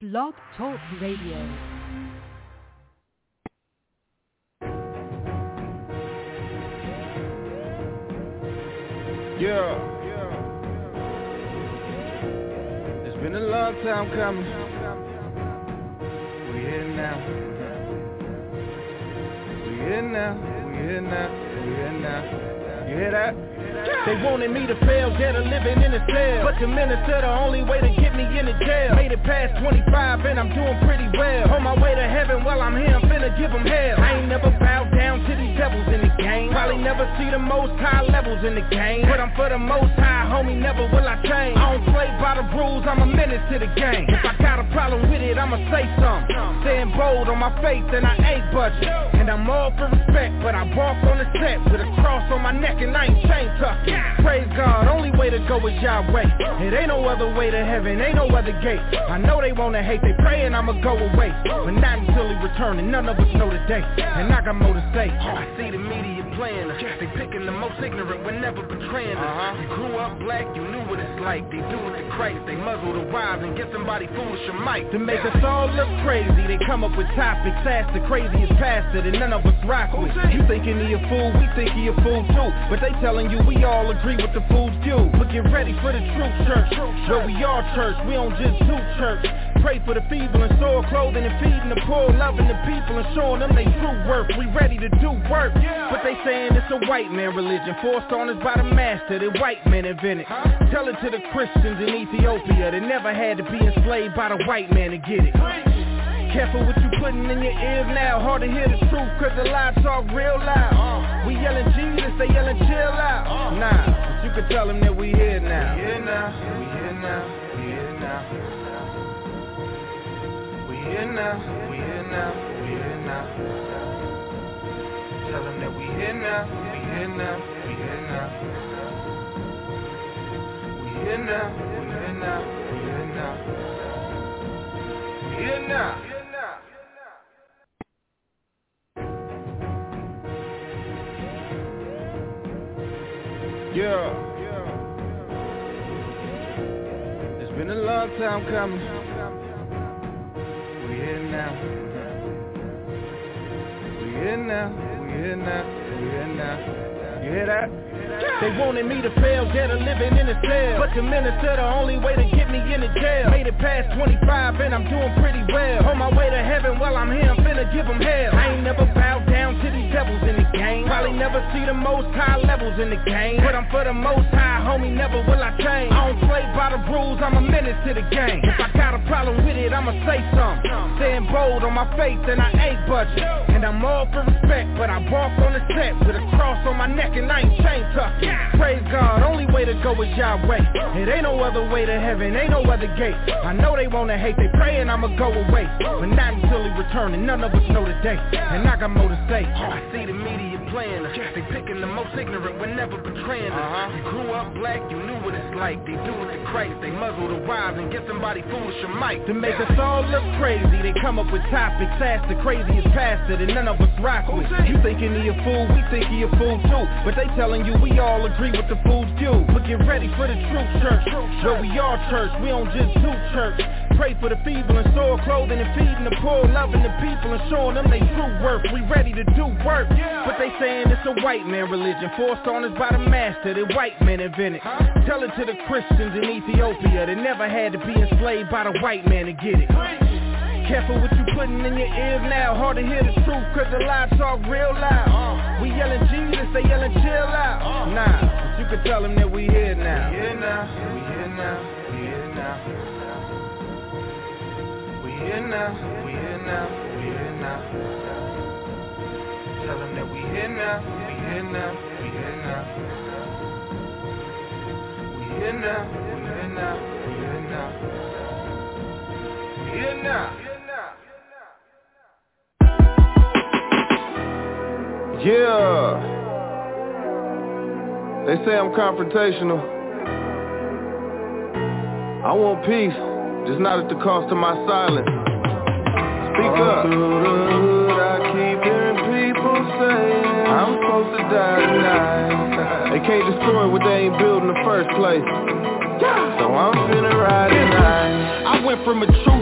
Blog Talk Radio. Yeah. It's been a long time coming. We here now. We here now. We here now. We here now. You hear that? They wanted me to fail, dead or living in a cell. But the minister, the only way to get me in the jail. Made it past 25 and I'm doing pretty well. On my way to heaven, while I'm here, I'm finna give them hell. I ain't never bowed down to these devils in the game. Probably never see the most high levels in the game. But I'm for the most high, homie, never will I change. I don't play by the rules, I'm a menace to the game. If I got a problem with it, I'ma say something. Staying bold on my faith and I ain't budget. And I'm all for respect, but I walk on the set with a cross on my neck and I ain't chain tucking. Praise God, only way to go is Yahweh. It ain't no other way to heaven, ain't no other gate. I know they wanna hate, they prayin' I'ma go away. But not until he return, and none of us know the day. And I got more to say. I see the media playing us. They picking the most ignorant when never betraying us. You grew up black, you knew what it's like. They do it to Christ, they muzzle the wise and get somebody foolish or might. To make us all look crazy, they come up with topics. Ask the craziest pastor that none of us rock with. You thinking he a fool, we think he a fool too. But they telling you we all agree with the fool's view. But get ready for the true church, where we are church, we don't just do church. Pray for the feeble and store clothing and feeding the poor, loving the people and showing them they true worth. We ready to do work, but they saying it's a white man religion, forced on us by the master that white men invented. Tell it to the Christians in Ethiopia that never had to be enslaved by the white man to get it. Careful what you putting in your ears now. Hard to hear the truth cause the lie talk real loud. We yelling Jesus, they yelling chill out. Nah, but you can tell them that we here now. We here now, we here now, we here now. We here now, we here now, we here now. Tell them that we here now, we here now, we here now. We here now, we here now, we here now. We here now. Yeah. It's been a long time coming. We here now. We here now. We here now. We here now. You hear that? They wanted me to fail, dead or living in a cell. But the minister, the only way to get me in the jail. Made it past 25 and I'm doing pretty well. On my way to heaven, while I'm here, I'm finna give them hell. I ain't never bowed down to these devils in the game. Probably never see the most high levels in the game. But I'm for the most high, homie, never will I change. I don't play by the rules, I'm a menace to the game. If I got a problem with it, I'ma say something. Staying bold on my faith and I ain't budget. And I'm all for respect, but I walk on the set with a cross on my neck and I ain't chain tucking. Praise God, only way to go is Yahweh. It ain't no other way to heaven, ain't no other gate. I know they wanna hate, they prayin' I'ma go away. But not until he return, and none of us know the day. And I got more to say. I see the media playing us. They picking the most ignorant when never betraying us. You grew up black, you knew what it's like. They do it to Christ, they muzzle the wise and get somebody foolish or might. To make us all look crazy, they come up with topics. Ask the craziest pastor that none of us rock with. You thinking he a fool, we think he a fool too. But they telling you we all agree with the fool's view. But get ready for the true church, where we are church, we don't just do church. Pray for the feeble and store clothing and feeding the poor, loving the people and showing them they true worth. We ready to do work, but they saying it's a white man religion, forced on us by the master that white men invented. Tell it to the Christians in Ethiopia that never had to be enslaved by the white man to get it. Careful what you putting in your ears now. Hard to hear the truth cause the lie talk real loud. We yelling Jesus, they yelling chill out. Nah, but you can tell them that we here now. We here now, we here now, we here now. We here now, we here now, we here now. Tell them that we here now, we here now, we here now. We here now, we here now, we here now. We here now. Yeah, they say I'm confrontational. I want peace, just not at the cost of my silence. Speak up. Through the hood, I keep hearing people say I'm supposed to die tonight. They can't destroy what they ain't built in the first place. So I'm finna ride tonight. I went from a truth seeker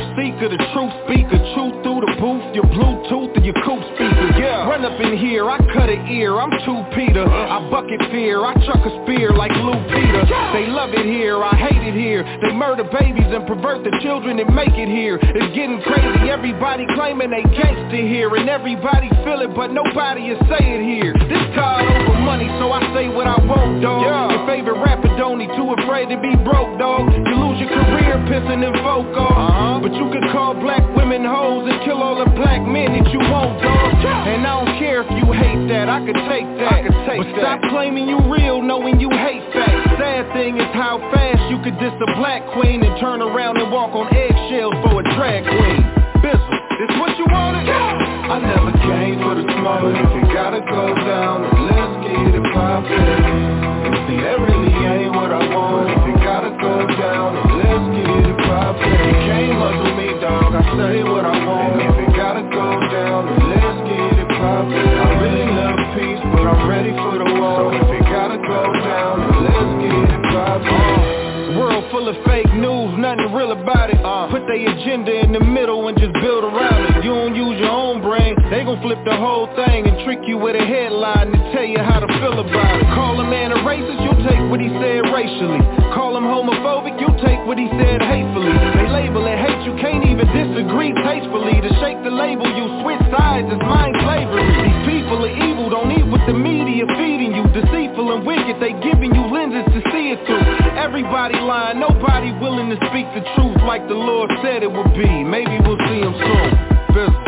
speaker, the truth speaker. Truth through the booth, your Bluetooth and your coupe speaker. Yeah. Run up in here, I cut an ear, I'm 2 Peter. I bucket fear, I chuck a spear like Lou Peter. They love it here, I hate it here. They murder babies and pervert the children and make it here. It's getting crazy, everybody claiming they gangsta here. And everybody feel it, but nobody is say it here. This card over money, so I say what I want, dog. Your favorite rapper don't need too afraid to be broke, dog. You lose your career pissing in folk off. But you can call black women hoes and kill all the black men that you want, dog. And I don't care if you hate that, I could take that. But stop claiming you real, knowing you hate facts. Sad thing is how fast you could diss a black queen and turn around and walk on eggshells for a drag queen. Bizzle, this what you wanted? I never came for the smoke. If you gotta go down, then let's get it poppin'. And see, that really ain't what I want. If you gotta go down, then let's get it poppin'. You can't muzzle me, dog, I say what I want. And if you gotta go down, then let's get it poppin'. I really love peace, but I'm ready for the war. So if you gotta go down, then let's get it poppin'. World full of fake news, nothing real about it. Put their agenda in the middle and just build around it. You don't use your own brain, they gon' flip the whole thing and trick you with a headline to tell you how to feel about it. Call a man a racist, you'll take what he said racially. Call him homophobic, you'll take what he said hatefully. They label it hate, you can't even disagree tastefully. To shake the label, you switch sides, it's mind slavery. These people are evil, don't eat what the media feeding you. Deceitful and wicked, they giving you lenses to see it through. Everybody lying, nobody willing to speak the truth like the Lord said it would be. Maybe we'll see him soon. Bizzle.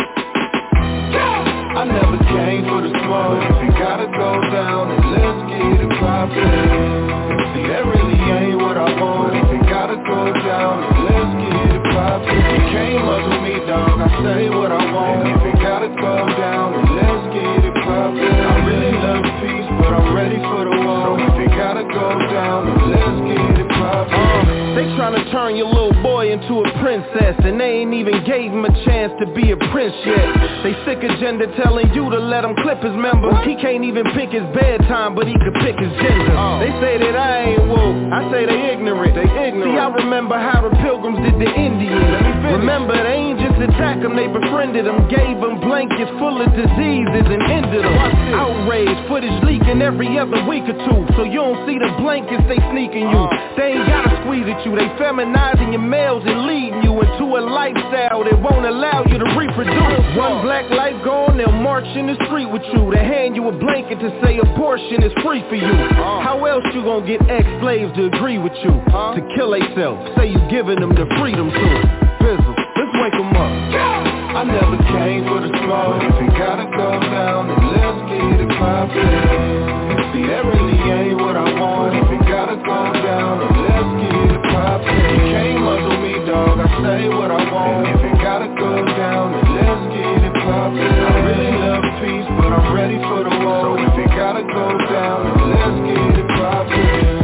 I never came for the smoke. If you gotta go down, then let's get it poppin'. See, that really ain't what I want. If you gotta go down, then let's get it poppin'. You can't muzzle me, dog, I say what I want. And if you gotta go down, then let's get it poppin'. I really love peace, but I'm ready for the war. So if you gotta go down, then let's get it poppin'. They tryna turn your little boy into a princess, and they ain't even gave him a chance to be a prince yet. They sick agenda telling you to let him clip his member. He can't even pick his bedtime, but he could pick his gender. They say that I ain't woke, I say they ignorant. See, I remember how the pilgrims did the Indians. Remember, they ain't just attack them, they befriended them. Gave them blankets full of diseases and ended them. Outrage, footage leaking every other week or two. So you don't see the blankets they sneaking you. They ain't gotta squeeze at you, they feminizing your males and leading you into a lifestyle that won't allow you to reproduce. One black life gone, they'll march in the street with you. They hand you a blanket to say abortion is free for you. How else you gonna get ex-slaves to agree with you? To kill themselves, say you giving them the freedom to. Bizzle, let's wake them up. I never came for the smoke. If you gotta go down, then let's get it poppin'. See, that really ain't what I want. If you gotta go down, then let's get it poppin'. You can't muzzle me, dog, I say what I want. And if you gotta go down, then let's get it poppin'. I really love peace, but I'm ready for the war. So if you gotta go down, then let's get it poppin'.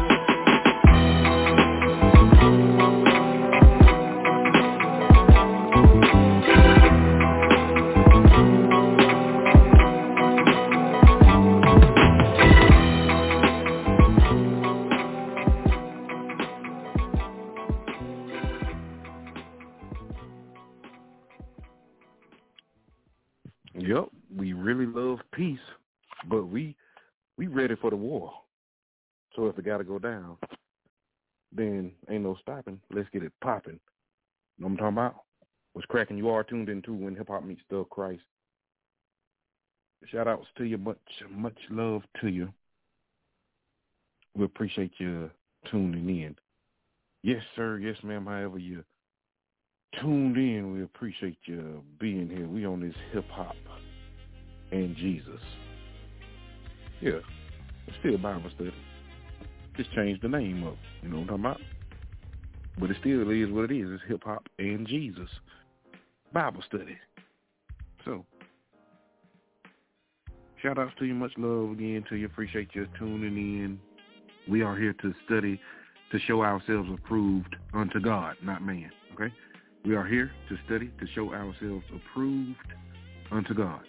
Yep, we really love peace, but we ready for the war. So if it got to go down, then ain't no stopping. Let's get it popping. Know what I'm talking about? What's cracking? You are tuned into When Hip Hop Meets Thug Christ. Shout outs to you, much love to you. We appreciate you tuning in. Yes, sir. Yes, ma'am. However you tuned in, we appreciate you being here. We on this hip hop and Jesus. Yeah, it's still Bible study. Just changed the name up. You know what I'm talking about? But it still is what it is. It's hip hop and Jesus Bible study. So, shout outs to you. Much love again to you. Appreciate you tuning in. We are here to study, to show ourselves approved unto God, not man. Okay? We are here to study, to show ourselves approved unto God.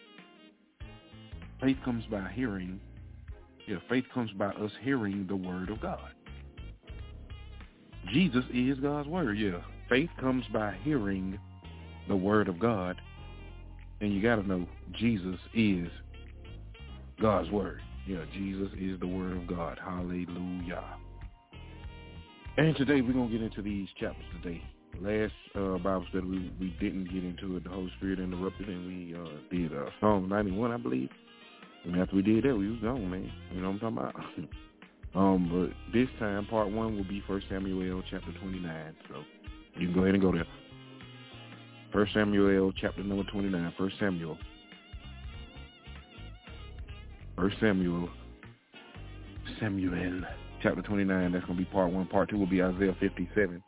Faith comes by hearing. Yeah, faith comes by us hearing the word of God. Jesus is God's word, yeah. Faith comes by hearing the word of God, and you got to know Jesus is God's word. Yeah, Jesus is the word of God. Hallelujah. And today we're going to get into these chapters today. Last Bible study, we didn't get into it. The Holy Spirit interrupted, and we did Psalm 91, I believe. And after we did that, we was gone, man. You know what I'm talking about? But this time, part 1 will be 1 Samuel chapter 29. So you can go ahead and go there. 1 Samuel chapter number 29. 1 Samuel chapter 29. That's going to be part 1. Part 2 will be Isaiah 57.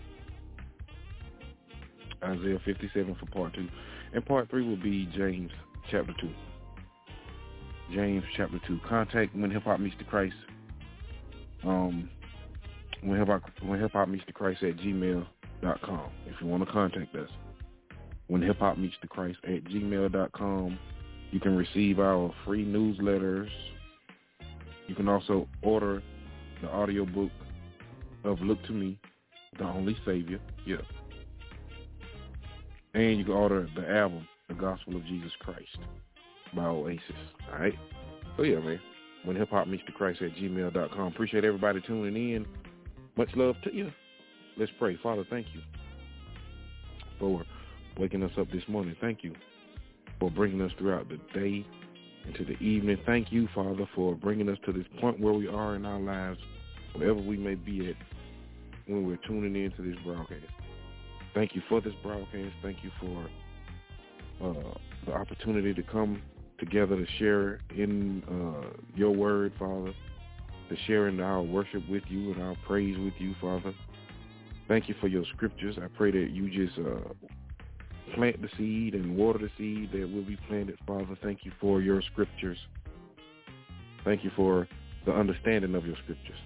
Isaiah 57 for part 2. And part 3 will be James chapter 2. James chapter 2. Contact When Hip Hop Meets the Christ. When Hip Hop Meets the Christ at gmail.com. If you want to contact us. When Hip Hop Meets the Christ at gmail.com. You can receive our free newsletters. You can also order the audiobook of Look to Me, the Only Savior. Yeah. And you can order the album, The Gospel of Jesus Christ by Oasis. All right? So, yeah, man. When Hip Hop Meets the Christ at gmail.com. Appreciate everybody tuning in. Much love to you. Let's pray. Father, thank you for waking us up this morning. Thank you for bringing us throughout the day into the evening. Thank you, Father, for bringing us to this point where we are in our lives, wherever we may be at when we're tuning in to this broadcast. Thank you for this broadcast. Thank you for the opportunity to come together to share in your word, Father, to share in our worship with you and our praise with you, Father. Thank you for your scriptures. I pray that you just plant the seed and water the seed that will be planted, Father. Thank you for your scriptures. Thank you for the understanding of your scriptures.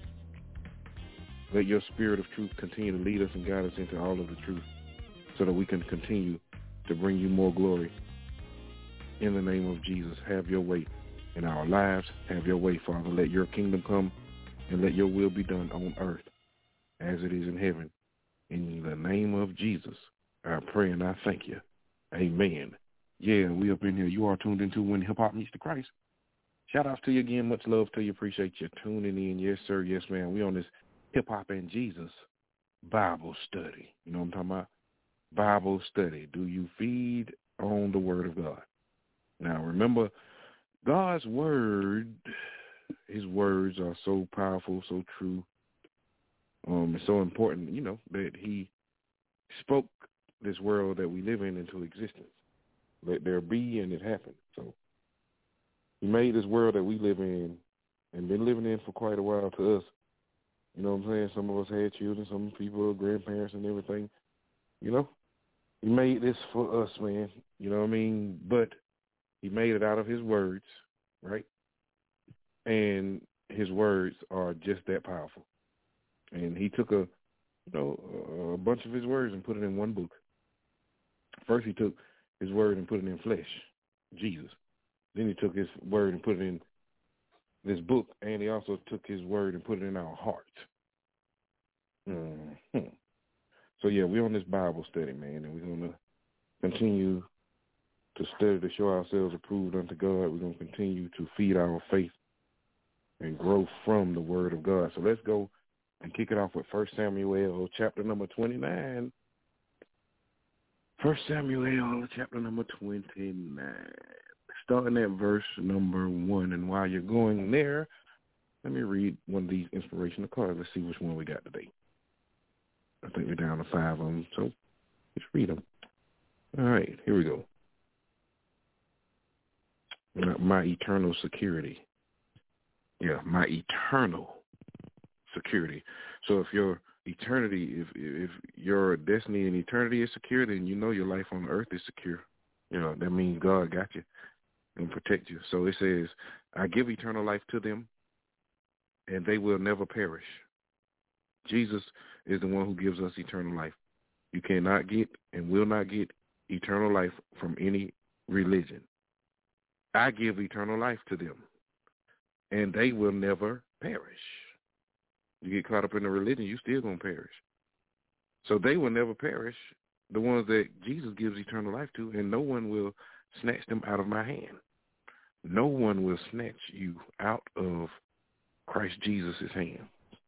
Let your spirit of truth continue to lead us and guide us into all of the truth so that we can continue to bring you more glory. In the name of Jesus, have your way in our lives. Have your way, Father. Let your kingdom come and let your will be done on earth as it is in heaven. In the name of Jesus, I pray and I thank you. Amen. Yeah, we up in here. You are tuned into When Hip Hop Meets the Christ. Shout outs to you again. Much love to you. Appreciate you tuning in. Yes, sir. Yes, man. We on this Hip Hop and Jesus Bible study. You know what I'm talking about? Bible study. Do you feed on the word of God? Now, remember, God's word, his words are so powerful, so true. It's so important, you know, that he spoke this world that we live in into existence. Let there be, and it happened. So he made this world that we live in and been living in for quite a while to us. You know what I'm saying? Some of us had children, some people, grandparents and everything. You know, he made this for us, man. You know what I mean? But he made it out of his words, right? And his words are just that powerful. And he took a bunch of his words and put it in one book. First he took his word and put it in flesh, Jesus. Then he took his word and put it in this book, and he also took his word and put it in our heart. Mm-hmm. So, yeah, we're on this Bible study, man, and we're going to continue to study to show ourselves approved unto God. We're going to continue to feed our faith and grow from the word of God. So let's go and kick it off with 1 Samuel chapter number 29. 1 Samuel chapter number 29. Starting at verse number 1. And while you're going there, let me read one of these inspirational cards. Let's see which one we got today. I think we're down to 5 of them, so let's read them. All right, here we go. My eternal security. Yeah, my eternal security. So if your eternity, if your destiny and eternity is secure, then you know your life on earth is secure. You know, that means God got you and protect you. So it says, I give eternal life to them, and they will never perish. Jesus is the one who gives us eternal life. You cannot get and will not get eternal life from any religion. I give eternal life to them, and they will never perish. You get caught up in a religion, you still going to perish. So they will never perish, the ones that Jesus gives eternal life to, and no one will snatch them out of my hand. No one will snatch you out of Christ Jesus' hand.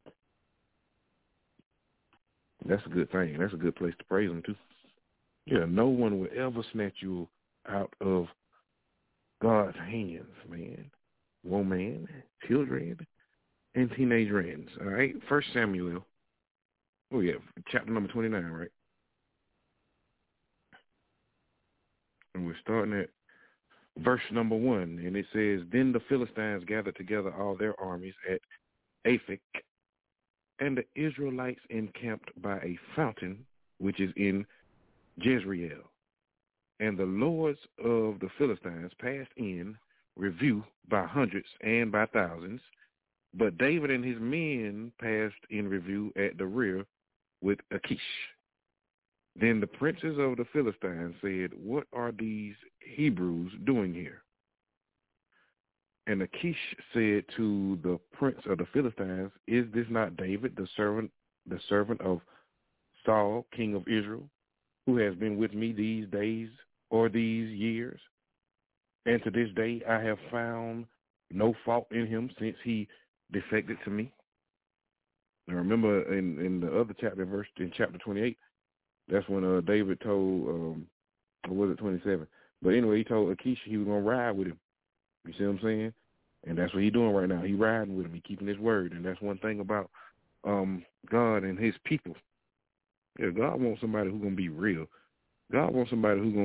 That's a good thing. That's a good place to praise him, too. Yeah, no one will ever snatch you out of God's hands, man. Woman, children, and teenage rans. All right? 1 Samuel. Oh, yeah, chapter number 29, right? And we're starting at verse number 1, and it says, Then the Philistines gathered together all their armies at Aphek, and the Israelites encamped by a fountain, which is in Jezreel. And the lords of the Philistines passed in review by hundreds and by thousands, but David and his men passed in review at the rear with Achish. Then the princes of the Philistines said, What are these Hebrews doing here? And Achish said to the prince of the Philistines, Is this not David, the servant of Saul, king of Israel, who has been with me these days or these years? And to this day I have found no fault in him since he defected to me. Now remember in the other chapter, in chapter 28, that's when David told, or was it 27? But anyway, he told Achish he was going to ride with him. You see what I'm saying? And that's what he's doing right now. He riding with him. He keeping his word. And that's one thing about God and his people. Yeah, God wants somebody who's going to be real. God wants somebody who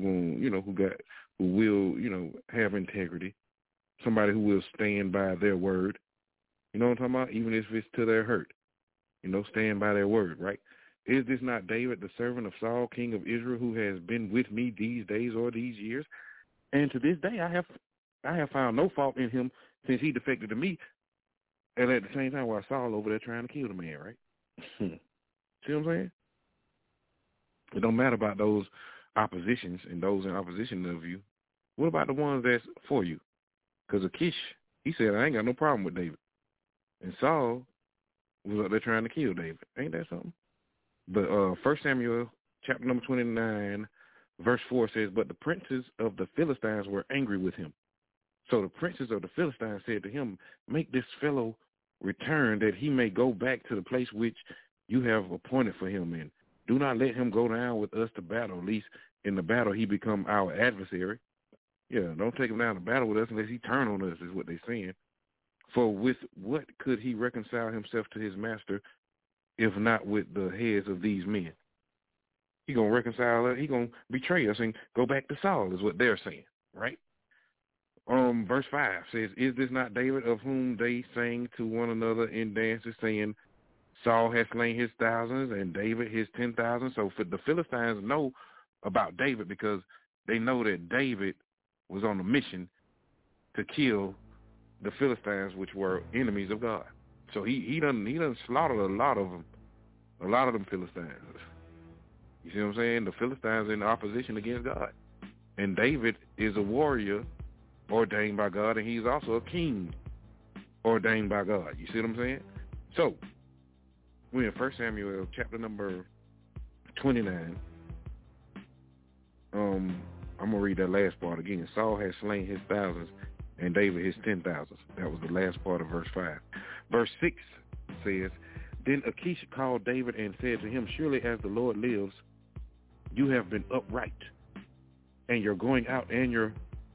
will, have integrity. Somebody who will stand by their word. You know what I'm talking about? Even if it's to their hurt. Stand by their word, right? Is this not David, the servant of Saul, king of Israel, who has been with me these days or these years? And to this day I have found no fault in him since he defected to me. And at the same time, while Saul over there trying to kill the man, right? See what I'm saying? It don't matter about those oppositions and those in opposition of you. What about the ones that's for you? Because Achish, he said, I ain't got no problem with David. And Saul was up there trying to kill David. Ain't that something? But 1 Samuel chapter number 29, verse 4 says, But the princes of the Philistines were angry with him. So the princes of the Philistines said to him, Make this fellow return that he may go back to the place which you have appointed for him, and do not let him go down with us to battle, lest in the battle he become our adversary. Yeah, don't take him down to battle with us unless he turn on us, is what they're saying. For with what could he reconcile himself to his master, if not with the heads of these men? He going to reconcile us. He going to betray us and go back to Saul, is what they're saying, right? Verse 5 says, Is this not David, of whom they sang to one another in dances, saying, Saul has slain his thousands and David his 10,000? So for the Philistines know about David because they know that David was on a mission to kill the Philistines, which were enemies of God. So he done slaughtered a lot of them Philistines. You see what I'm saying? The Philistines in opposition against God. And David is a warrior ordained by God, and he's also a king ordained by God. You see what I'm saying? So we're in 1 Samuel chapter number 29. I'm going to read that last part again. Saul has slain his thousands and David his 10,000s. That was the last part of verse 5. Verse 6 says, Then Achish called David and said to him, Surely as the Lord lives, you have been upright, and you're going out and you're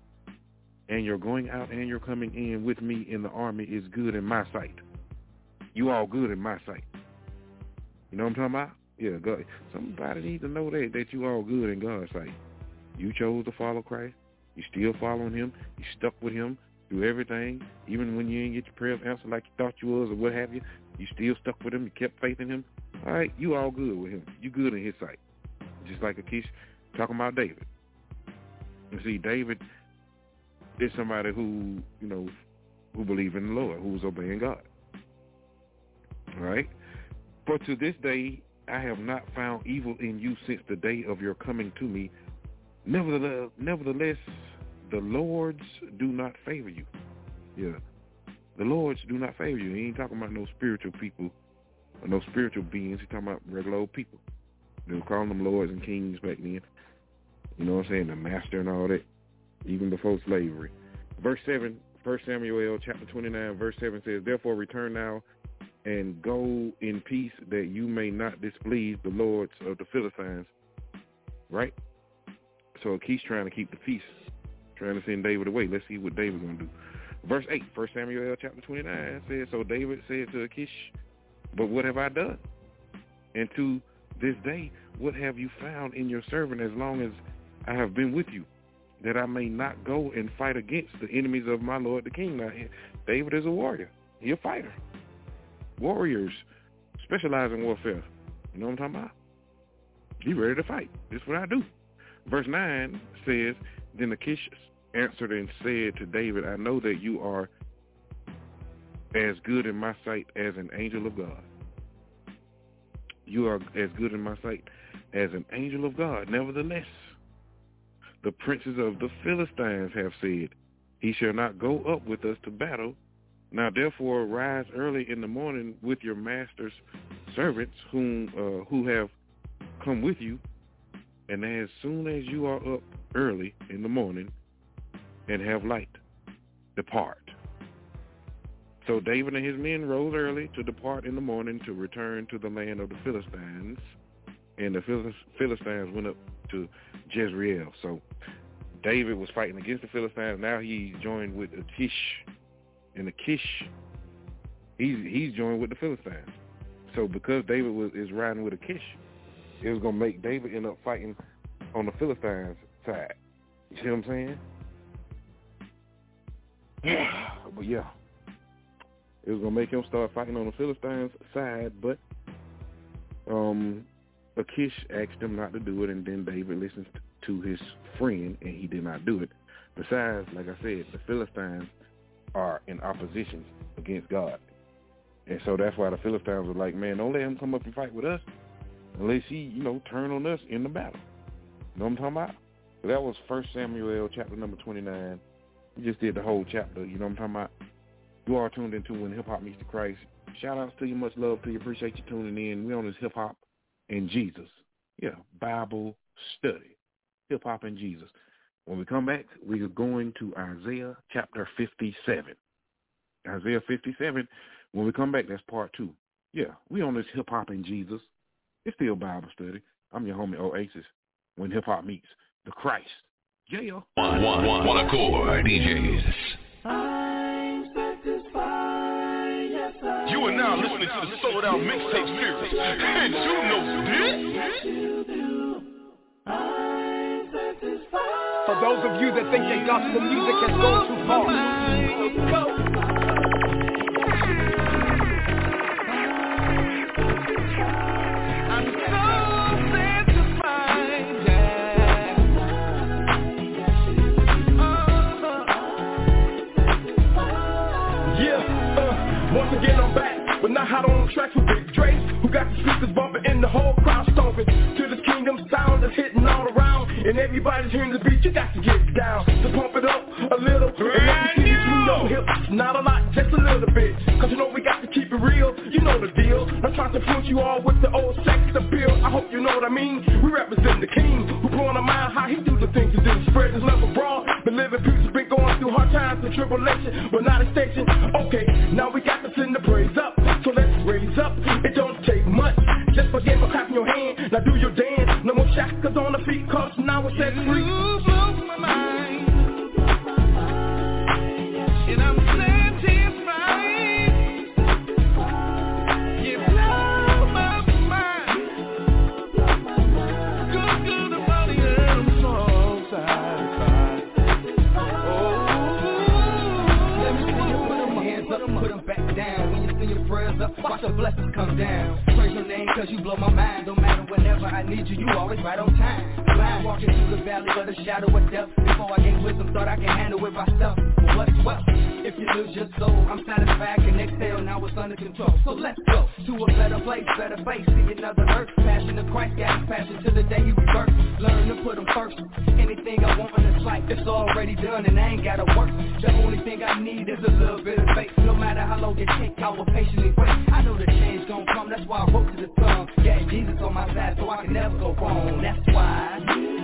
coming in with me in the army is good in my sight. You all good in my sight. You know what I'm talking about? Yeah, God. Somebody needs to know that you all good in God's sight. You chose to follow Christ. You still following him. You stuck with him through everything. Even when you didn't get your prayers answered like you thought you was or what have you, you still stuck with him. You kept faith in him. All right, you all good with him. You good in his sight. Just like Achish talking about David. You see, David is somebody who believes in the Lord, who's obeying God. All right? For to this day I have not found evil in you since the day of your coming to me. Nevertheless, the Lords do not favor you. Yeah. The Lords do not favor you. He ain't talking about no spiritual people or no spiritual beings. He's talking about regular old people. They were calling them lords and kings back then. You know what I'm saying? The master and all that, even before slavery. Verse 7, 1 Samuel chapter 29, verse 7 says, therefore return now and go in peace, that you may not displease the lords of the Philistines. Right? So Achish trying to keep the peace, trying to send David away. Let's see what David's going to do. Verse 8, 1 Samuel chapter 29 says, so David said to Achish, but what have I done? And to this day, what have you found in your servant as long as I have been with you, that I may not go and fight against the enemies of my Lord the king? Now, David is a warrior. He's a fighter. Warriors specialize in warfare. You know what I'm talking about? He ready to fight. This is what I do. Verse 9 says, then Achish answered and said to David, I know that you are as good in my sight as an angel of God. You are as good in my sight as an angel of God. Nevertheless, the princes of the Philistines have said, he shall not go up with us to battle. Now therefore rise early in the morning with your master's servants who have come with you, and as soon as you are up early in the morning and have light, depart. So David and his men rose early to depart in the morning to return to the land of the Philistines, and the Philistines went up to Jezreel. So David was fighting against the Philistines. Now he joined with Achish, and Achish, he's joined with the Philistines. So because David is riding with Achish, it was going to make David end up fighting on the Philistines' side. You see what I'm saying? But yeah, it was going to make him start fighting on the Philistines' side, but Achish asked him not to do it, and then David listens to his friend, and he did not do it. Besides, like I said, the Philistines are in opposition against God. And so that's why the Philistines were like, man, don't let him come up and fight with us unless he, turn on us in the battle. You know what I'm talking about? So that was 1 Samuel chapter number 29. We just did the whole chapter. You know what I'm talking about? You are tuned into When Hip Hop Meets the Christ. Shout outs to you. Much love to you. Appreciate you tuning in. We on this Hip Hop and Jesus. Yeah, Bible study. Hip Hop and Jesus. When we come back, we are going to Isaiah chapter 57. Isaiah 57. When we come back, that's part 2. Yeah, we on this Hip Hop and Jesus. It's still Bible study. I'm your homie Oasis. When Hip Hop Meets the Christ. Yeah. One accord DJs. I'm satisfied, yes, You are now listening to the Sold Out Mixtape Series. And you know this. I'm satisfied. For those of you that think that gospel music has gone too far, but not hot on tracks with Big Dre, who got the speakers bumping and the whole crowd stomping to this kingdom sound that's hitting all around, and everybody's hearing the beat. You got to get down to pump it up a little, and let me see if you know hip. Not a lot, just a little bit, cause we got to keep it real. You know the deal. Not trying to put you all with the old sex appeal. I hope you know what I mean. We represent the king, who blowing a mind how he do the things he do. Spread his love abroad, been living peace, been going through hard times and tribulation, but not a station. Okay, now we got to send the praise up. So let's raise up, it don't take much. Just forget for clapping your hand, now do your dance. No more shackles on the feet, cause now it's set free. You blow my mind, and I'm satisfied. You blow my mind, good about it, I'm so satisfied. Let me see you put them hands up, put them back down. When you sing your prayers up, watch the blessings come down. Praise your name cause you blow my mind. Don't matter whenever I need you, you always right on time. Blind walking through the valley of the shadow of death. Before I gained wisdom, thought I could handle it myself. But what's wealth? If you lose your soul, I'm satisfied, can exhale, now it's under control. So let's go to a better place, better face, see another earth. Passion of Christ, got his passion till the day he rebirth. Learn to put him first. Anything I want in this life, it's already done and I ain't gotta work. The only thing I need is a little bit of faith. No matter how long it takes, I will patiently wait. I know the change gon' come, that's why I wrote to the song. Yeah, Jesus on my side, so I I can never go wrong. That's why.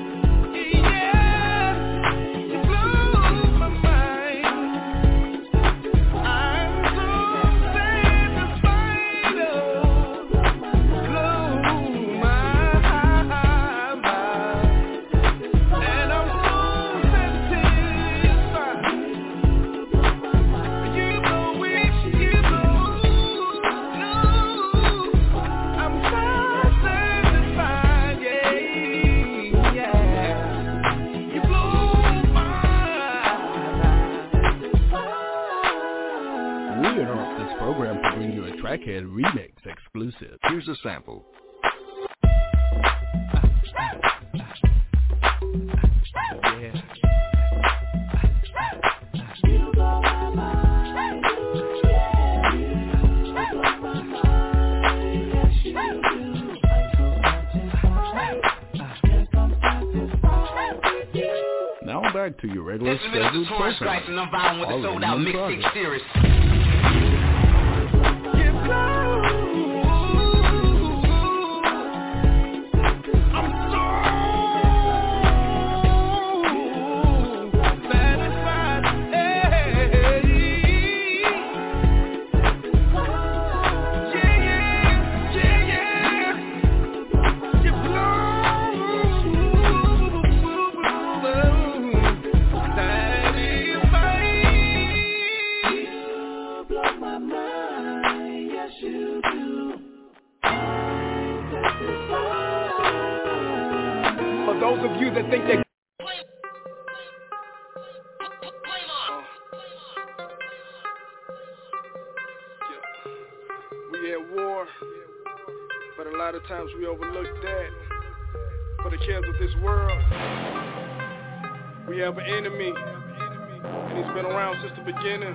Trackhead Remix exclusive. Here's a sample. Now back to your regular scheduled program. And I'm vibing with the sold out mixtape series. Those of you that think that we at war, but a lot of times we overlook that. For the cares of this world, we have an enemy, and he's been around since the beginning.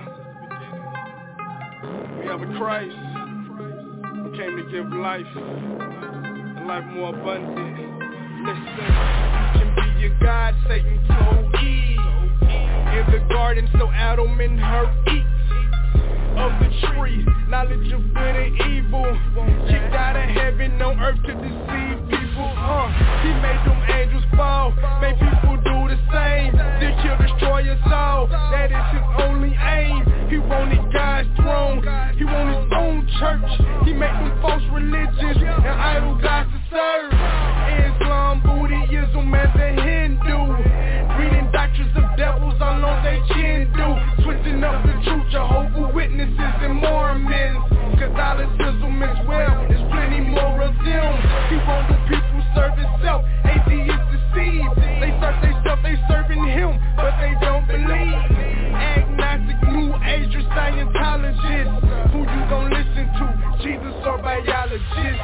We have a Christ who came to give life, and life more abundant. Listen, can be your God, Satan told Eve in the garden, so Adam and her eat of the tree, knowledge of good and evil, kicked out of heaven on earth to deceive people. He made them angels fall, made people do the same, then kill, destroy your soul. That is his only aim. He wanted God's throne, he wanted his own church. He made them false religions and idol gods to serve. Islam, Buddhism, and the Hindu, reading doctrines of devils all on they chin do, switching up the truth, Jehovah's Witnesses and Mormons, Catholicism as well, there's plenty more of them. He want the people serve himself, atheists deceive, they search they stuff, they serving him, but they don't believe. Agnostic, New Age, Scientologists, who you gon' listen to, Jesus or biologists?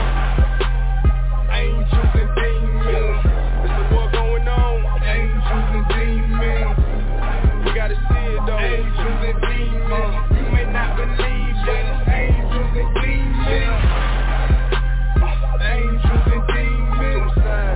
Angels and demons, there's a war going on. Angels and demons, we gotta see it though. Angels and demons, you may not believe, but it's angels and demons. Angels and demons,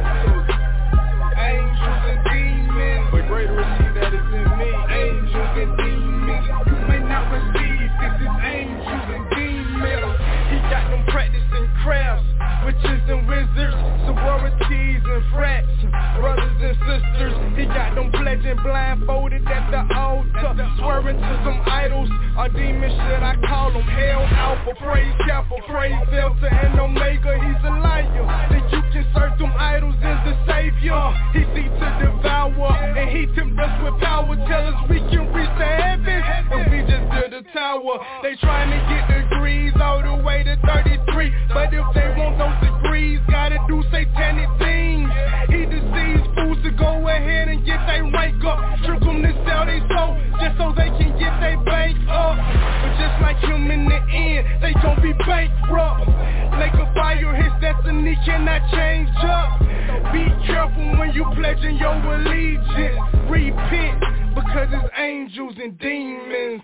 angels and demons, but greater is he that is in me. Angels and demons, you may not receive, this is angels and demons. He got them practicing crafts, witches and wizards, sororities and frats, brothers and sisters. He got them pledging blindfolded at the altar, swearing to some idols. Or demons, should I call them? Hell, Alpha, praise Kappa, praise Delta and Omega. He's a liar. Then you can serve them idols as the savior. He seeks to devour, and he tempts us with power. Tell us we can reach the heavens, and we just build a tower. They trying to get degrees all the way to 33, but if they want those degrees, gotta do satanic things. He deceives fools to go ahead and get their rank up, trick them to sell their soul just so they can get their bank up. But just like him in the end, they gon' be bankrupt. Lake of fire, his destiny cannot change up. Be careful when you pledging your allegiance. Repent, because it's angels and demons.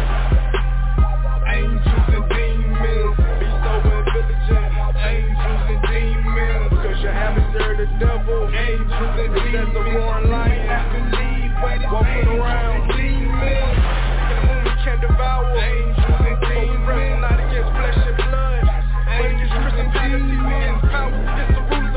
Angels and demons, be sober and vigilant. Angels and demons, because your adversary the devil. Angels and demons, the roaring lion. Walking around demons, whom we can devour. Angels and demons, not against flesh and blood. Angels, prison, demons, power, against the rulers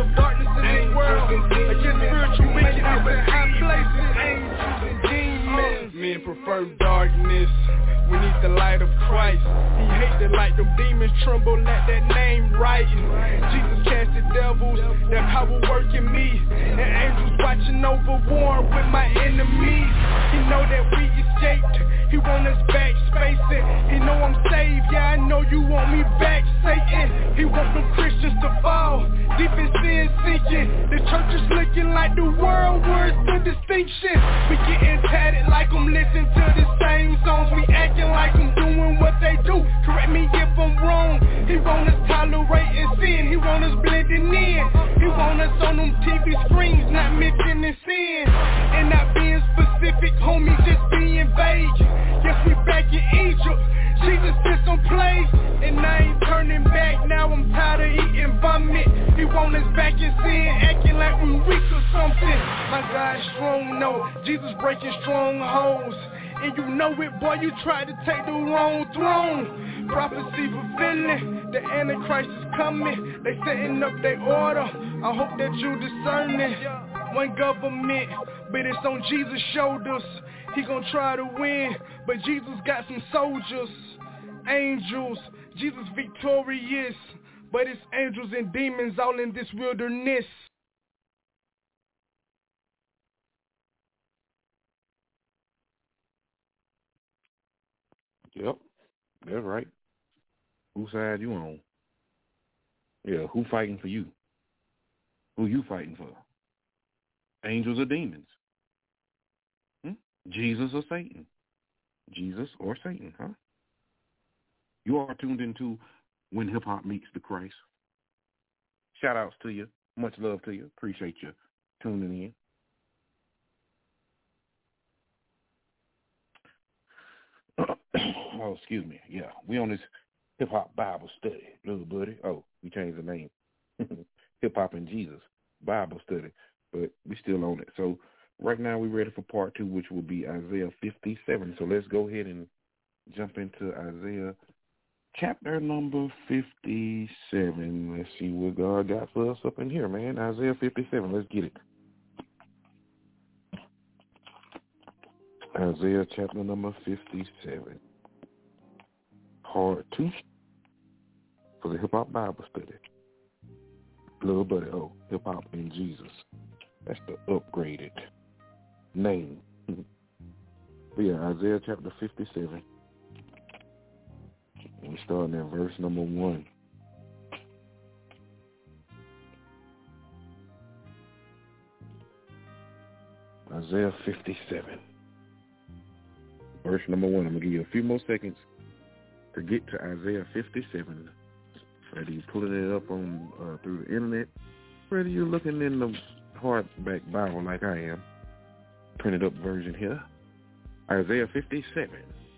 men prefer darkness. We need the light of Christ. He hate the light, them demons tremble at that name right. Jesus cast the devils, that power work in me. And angels watching over war with my enemies. He know that we escaped, he want us back spacing. He know I'm saved, yeah I know you want me back, Satan. He want them Christians to fall, deep in sin sinking. The church is looking like the world, where's the distinction? We getting tatted like I'm listening to the same songs. We acting like I'm doing what they do, correct me if I'm wrong. He want us tolerating sin, he want us blending in. He want us on them TV screens, not mentioning sin. And not being specific, homie, just being vague. Yes, we back in Egypt, Jesus did some plays, and I ain't turning back, now I'm tired of eating vomit. He want us back in sin, acting like we weak or something. My God is strong, no, Jesus breaking strongholds. And you know it, boy, you tried to take the wrong throne. Prophecy fulfilling, the Antichrist is coming. They setting up their order, I hope that you discerning. One government, but it's on Jesus' shoulders. He gon' try to win, but Jesus got some soldiers, angels. Jesus victorious, but it's angels and demons all in this wilderness. Yep, that's right. Whose side you on? Yeah, who fighting for you? Who you fighting for? Angels or demons? Jesus or Satan? Jesus or Satan, huh? You are tuned into When Hip Hop Meets the Christ. Shout outs to you. Much love to you. Appreciate you tuning in. Oh, excuse me. Yeah, we on this Hip Hop Bible study, little buddy. Oh, we changed the name. Hip Hop and Jesus Bible study, but we still on it. So right now we're ready for part 2, which will be Isaiah 57. So let's go ahead and jump into Isaiah chapter number 57. Let's see what God got for us up in here, man. Isaiah 57. Let's get it. Isaiah chapter number 57. Part 2 for the Hip Hop Bible study. Little buddy, oh, Hip Hop and Jesus. That's the upgraded name. But yeah, Isaiah chapter 57. And we're starting at verse number 1. Isaiah 57. Verse number 1. I'm going to give you a few more seconds to get to Isaiah 57. Whether you're pulling it up on through the internet, whether you're looking in the hardback Bible like I am, printed up version here, Isaiah 57.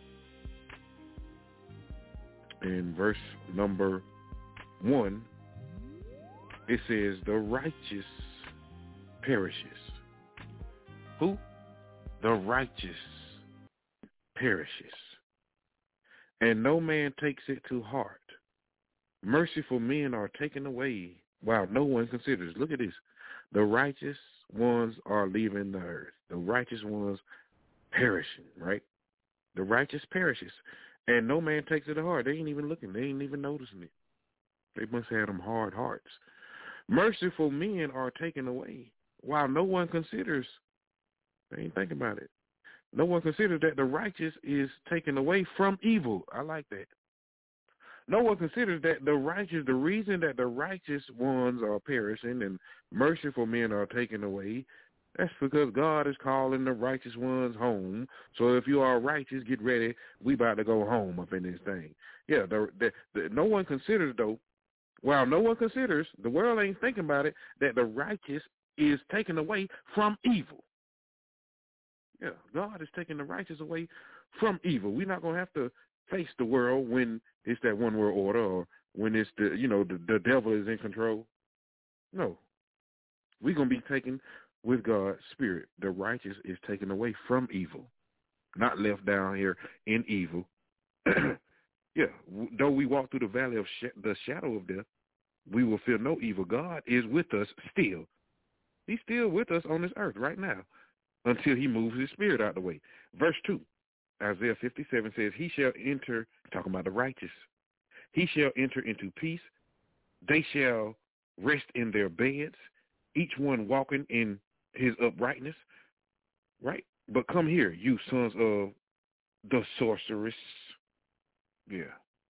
In verse number 1, it says, the righteous perishes. Who? The righteous perishes, and no man takes it to heart. Merciful men are taken away, while no one considers. Look at this. The righteous ones are leaving the earth. The righteous ones perishing, right? The righteous perishes, and no man takes it to heart. They ain't even looking. They ain't even noticing it. They must have them hard hearts. Merciful men are taken away, while no one considers. They ain't thinking about it. No one considers that the righteous is taken away from evil. I like that. No one considers that the righteous, the reason that the righteous ones are perishing and merciful men are taken away, that's because God is calling the righteous ones home. So if you are righteous, get ready. We about to go home up in this thing. Yeah, no one considers, though, while no one considers, the world ain't thinking about it, that the righteous is taken away from evil. Yeah, God is taking the righteous away from evil. We're not going to have to face the world when it's that one world order or when it's the devil is in control. No. We're going to be taken with God's spirit. The righteous is taken away from evil, not left down here in evil. Yeah, though we walk through the valley of the shadow of death, we will fear no evil. God is with us still. He's still with us on this earth right now, until he moves his spirit out of the way. Verse 2, Isaiah 57 says, he shall enter, talking about the righteous, he shall enter into peace. They shall rest in their beds, each one walking in his uprightness, right? But come here, you sons of the sorceress. Yeah.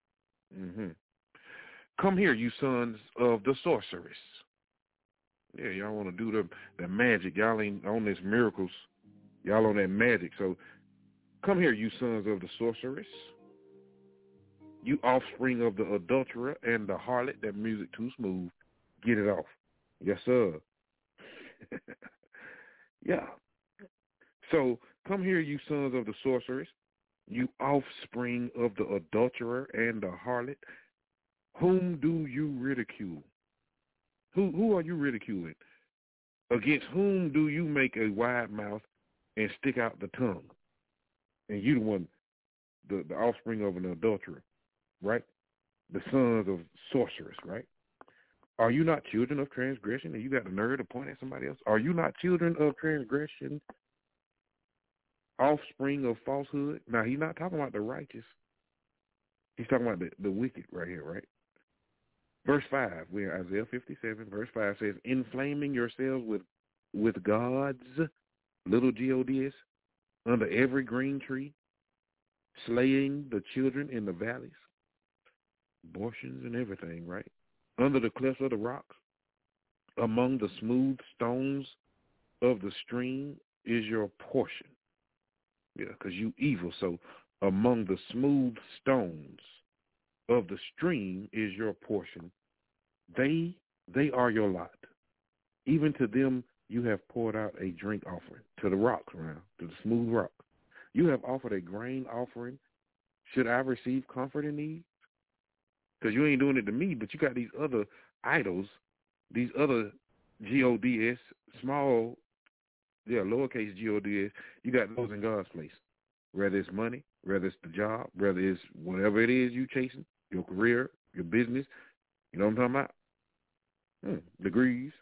Come here, you sons of the sorceress. Yeah, y'all want to do the magic. Y'all ain't on this miracles. Y'all on that magic. So come here, you sons of the sorceress. You offspring of the adulterer and the harlot. That music too smooth. Get it off. Yes, sir. Yeah. So come here, you sons of the sorceress. You offspring of the adulterer and the harlot. Whom do you ridicule? Who are you ridiculing? Against whom do you make a wide mouth and stick out the tongue? And you the one, the offspring of an adulterer, right? The sons of sorcerers, right? Are you not children of transgression? And you got the nerve to point at somebody else? Are you not children of transgression? Offspring of falsehood? Now, he's not talking about the righteous. He's talking about the wicked right here, right? Verse 5, we're in Isaiah 57, verse 5 says, inflaming yourselves with gods, little G-O-D-S, under every green tree, slaying the children in the valleys, abortions and everything, right? Under the clefts of the rocks, among the smooth stones of the stream is your portion. Yeah, because you evil. So among the smooth stones of the stream is your portion. They are your lot. Even to them you have poured out a drink offering, to the rocks around, to the smooth rock. You have offered a grain offering. Should I receive comfort in these? Because you ain't doing it to me, but you got these other idols, these other G-O-D-S, small, lowercase G-O-D-S. You got those in God's place. Whether it's money, whether it's the job, whether it's whatever it is you chasing, your career, your business, you know what I'm talking about? Degrees.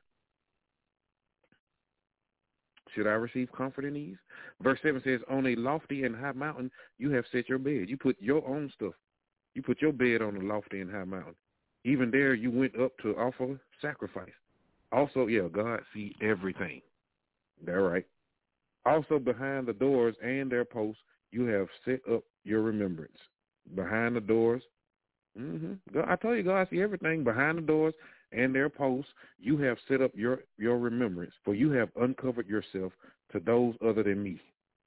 Should I receive comfort in these? Verse 7 says, on a lofty and high mountain you have set your bed. You put your own stuff. You put your bed on a lofty and high mountain. Even there you went up to offer sacrifice. Also, God see everything. That's right. Also behind the doors and their posts you have set up your remembrance. Behind the doors. I told you God see everything. Behind the doors and their posts you have set up your remembrance, for you have uncovered yourself to those other than me.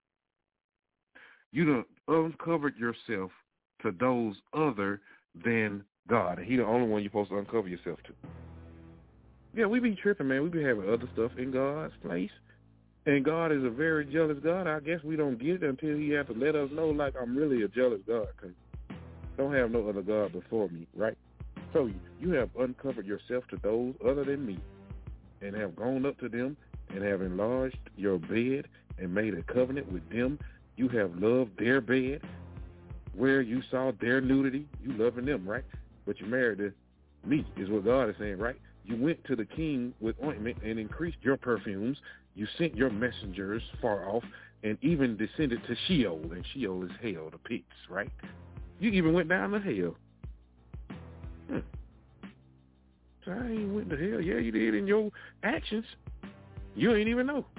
You done uncovered yourself to those other than God. And he the only one you're supposed to uncover yourself to. Yeah, we be tripping, man. We be having other stuff in God's place. And God is a very jealous God. I guess we don't get it until he has to let us know, like, I'm really a jealous God, because don't have no other God before me, right? So you have uncovered yourself to those other than me and have gone up to them and have enlarged your bed and made a covenant with them. You have loved their bed where you saw their nudity. You loving them, right? But you married to me is what God is saying, right? You went to the king with ointment and increased your perfumes. You sent your messengers far off and even descended to Sheol. And Sheol is hell, the pits, right? You even went down to hell. So I ain't went to hell. Yeah, you did in your actions. You ain't even know.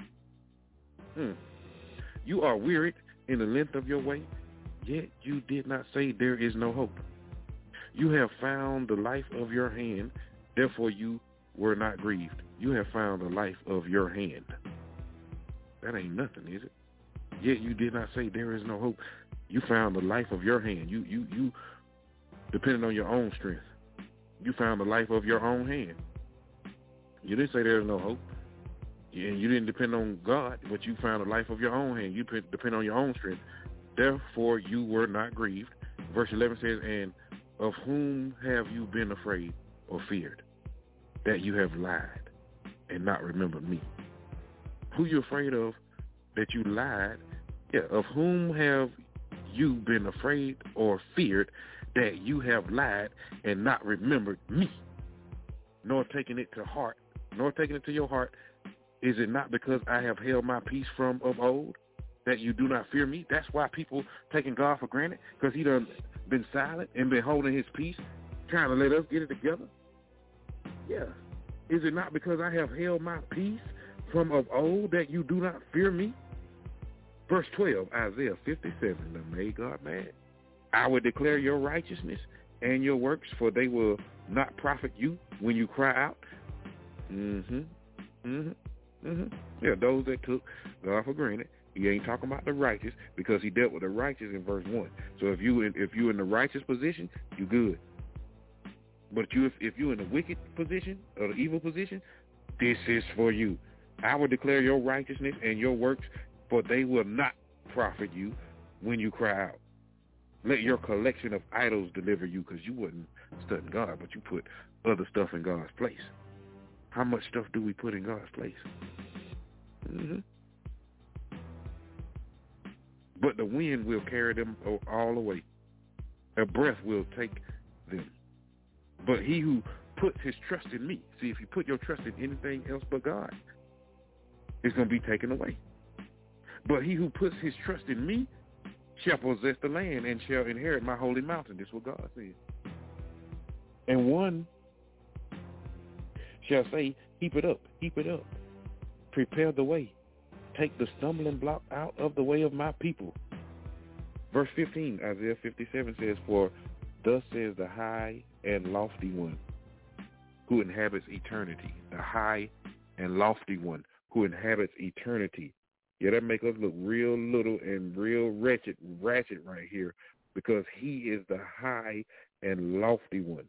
You are wearied in the length of your way, yet you did not say there is no hope. You have found the life of your hand, therefore you were not grieved. You have found the life of your hand. That ain't nothing, is it? Yet you did not say there is no hope. You found the life of your hand. You depended on your own strength. You found the life of your own hand. You didn't say there is no hope. And you didn't depend on God, but you found the life of your own hand. You depend on your own strength. Therefore you were not grieved. Verse 11 says, and of whom have you been afraid or feared? That you have lied and not remembered me. Who you afraid of that you lied? Yeah, of whom have you been afraid or feared that you have lied and not remembered me, nor taken it to heart, nor taken it to your heart? Is it not because I have held my peace from of old? that you do not fear me. That's why people taking God for granted, because he done been silent and been holding his peace, trying to let us get it together. Yeah. Is it not because I have held my peace from of old that you do not fear me? Verse 12, Isaiah 57, that made God mad. I will declare your righteousness and your works, for they will not profit you when you cry out. Yeah, those that took God for granted. He ain't talking about the righteous, because he dealt with the righteous in verse 1. So if you in the righteous position, you good. But if you're in the wicked position or the evil position, this is for you. I will declare your righteousness and your works, for they will not profit you when you cry out. Let your collection of idols deliver you, because you wasn't studying God, but you put other stuff in God's place. How much stuff do we put in God's place? But the wind will carry them all away. A breath will take them. But he who puts his trust in me, see, if you put your trust in anything else but God, it's going to be taken away. But he who puts his trust in me shall possess the land and shall inherit my holy mountain. This is what God said. And one shall say, heap it up, prepare the way, take the stumbling block out of the way of my people. Verse 15, Isaiah 57 says, for thus says the high and lofty one who inhabits eternity, the high and lofty one who inhabits eternity. Yeah, that make us look real little and real ratchet right here, because he is the high and lofty one.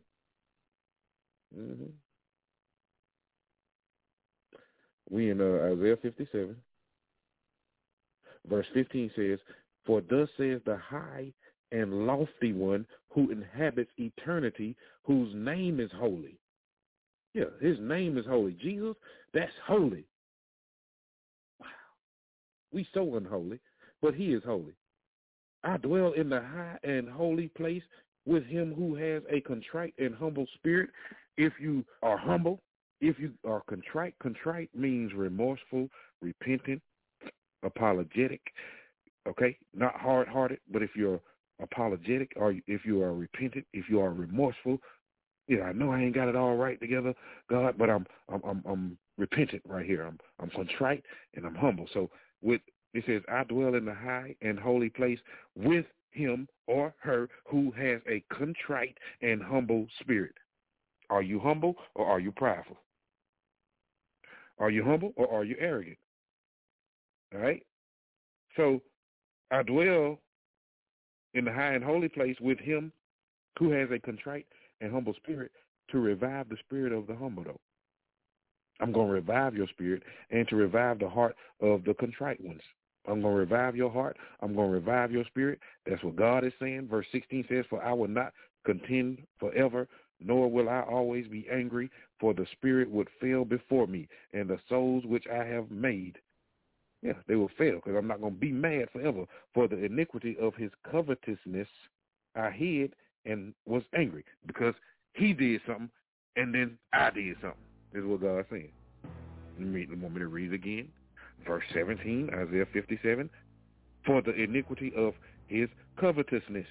We in Isaiah 57. Verse 15 says, for thus says the high and lofty one who inhabits eternity, whose name is holy. Yeah, his name is holy. Jesus, that's holy. Wow. We so unholy, but he is holy. I dwell in the high and holy place with him who has a contrite and humble spirit. If you are humble, if you are contrite means remorseful, repentant, apologetic, okay? Not hard-hearted, but if you're apologetic, or if you are repentant, if you are remorseful, yeah, I know I ain't got it all right together, God, but I'm repentant right here. I'm contrite and I'm humble. So it says, I dwell in the high and holy place with him or her who has a contrite and humble spirit. Are you humble or are you prideful? Are you humble or are you arrogant? All right? So I dwell in the high and holy place with him who has a contrite and humble spirit, to revive the spirit of the humble, though. I'm going to revive your spirit and to revive the heart of the contrite ones. I'm going to revive your heart. I'm going to revive your spirit. That's what God is saying. Verse 16 says, for I will not contend forever, nor will I always be angry, for the spirit would fail before me, and the souls which I have made, yeah, they will fail, because I'm not going to be mad forever. For the iniquity of his covetousness I hid and was angry, because he did something and then I did something. This is what God's saying. You want me to read it again? Verse 17, Isaiah 57. For the iniquity of his covetousness.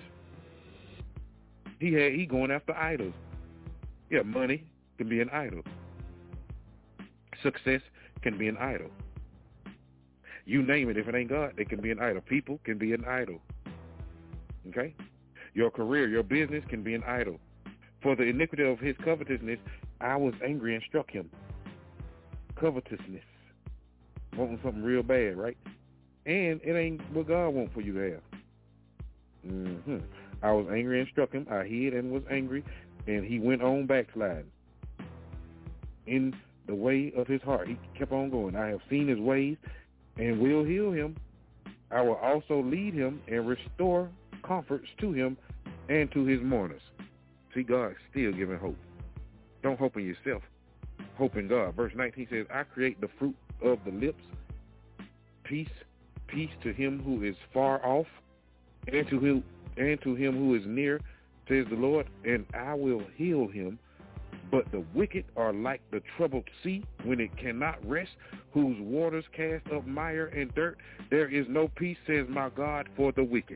He going after idols. Yeah, money can be an idol. Success can be an idol. You name it. If it ain't God, it can be an idol. People can be an idol. Okay? Your career, your business can be an idol. For the iniquity of his covetousness, I was angry and struck him. Covetousness. Wanting something real bad, right? And it ain't what God wants for you to have. I was angry and struck him. I hid and was angry, and he went on backsliding. In the way of his heart, he kept on going. I have seen his ways and will heal him. I will also lead him and restore comforts to him and to his mourners. See, God's still giving hope. Don't hope in yourself. Hope in God. Verse 19 says, I create the fruit of the lips. Peace to him who is far off, and to him who is near, says the Lord, and I will heal him. But the wicked are like the troubled sea when it cannot rest, whose waters cast up mire and dirt. There is no peace, says my God, for the wicked.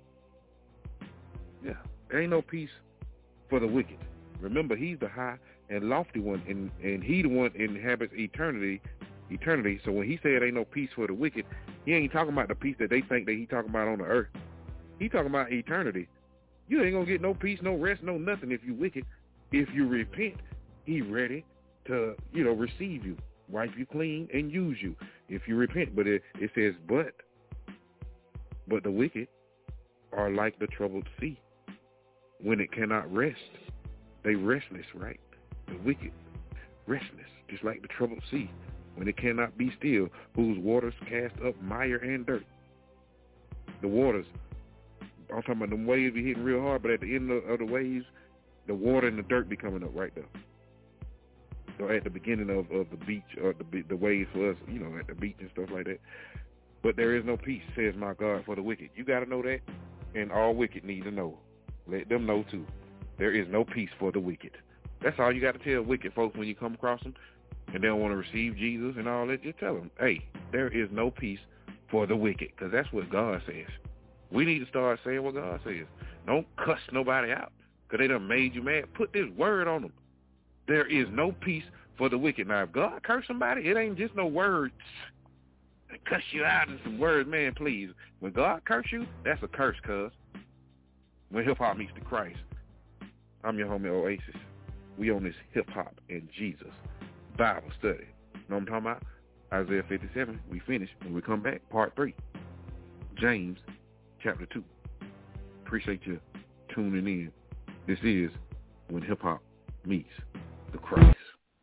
Yeah, there ain't no peace for the wicked. Remember, he's the high and lofty one, and he the one inhabits eternity. So when he said ain't no peace for the wicked, he ain't talking about the peace that they think that he talking about on the earth. He talking about eternity. You ain't gonna get no peace, no rest, no nothing if you wicked. If you repent, he ready to, receive you, wipe you clean, and use you if you repent. But it says, but the wicked are like the troubled sea when it cannot rest. They restless, right? The wicked, restless, just like the troubled sea when it cannot be still, whose waters cast up mire and dirt. The waters, I'm talking about them waves be hitting real hard, but at the end of the waves, the water and the dirt be coming up right there. So at the beginning of the beach, or the waves for us, at the beach and stuff like that. But there is no peace, says my God, for the wicked. You got to know that, and all wicked need to know. Let them know too. There is no peace for the wicked. That's all you got to tell wicked folks when you come across them, and they don't want to receive Jesus and all that. Just tell them, hey, there is no peace for the wicked, because that's what God says. We need to start saying what God says. Don't cuss nobody out because they done made you mad. Put this word on them. There is no peace for the wicked. Now, if God curse somebody, it ain't just no words. They cuss you out in some words, man, please. When God curse you, that's a curse, cuz. When hip-hop meets the Christ. I'm your homie Oasis. We on this hip-hop and Jesus Bible study. Know what I'm talking about? Isaiah 57. We finish. When we come back, part 3. James chapter 2. Appreciate you tuning in. This is When Hip-Hop Meets the Christ.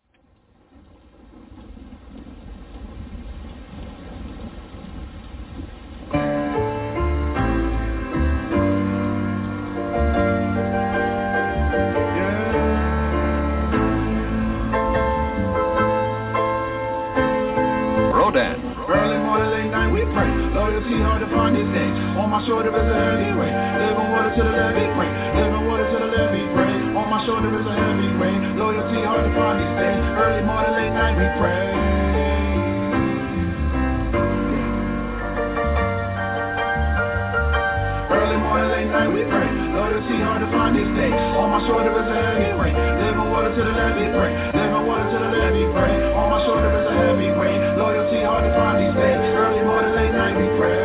Hard to find these days. On my shoulder is a heavy weight. Living water to the levee rain. Living water to the levee rain. On my shoulder is a heavy weight. Loyalty hard to find these days. Early morning, late night we pray. Early morning, late night we pray. Loyalty hard to find these days. On my shoulder is a heavy weight. Living water to the levee rain. Living water to the levee rain. On my shoulder is a heavy weight. Loyalty hard to find these days. Early morning, late night we pray.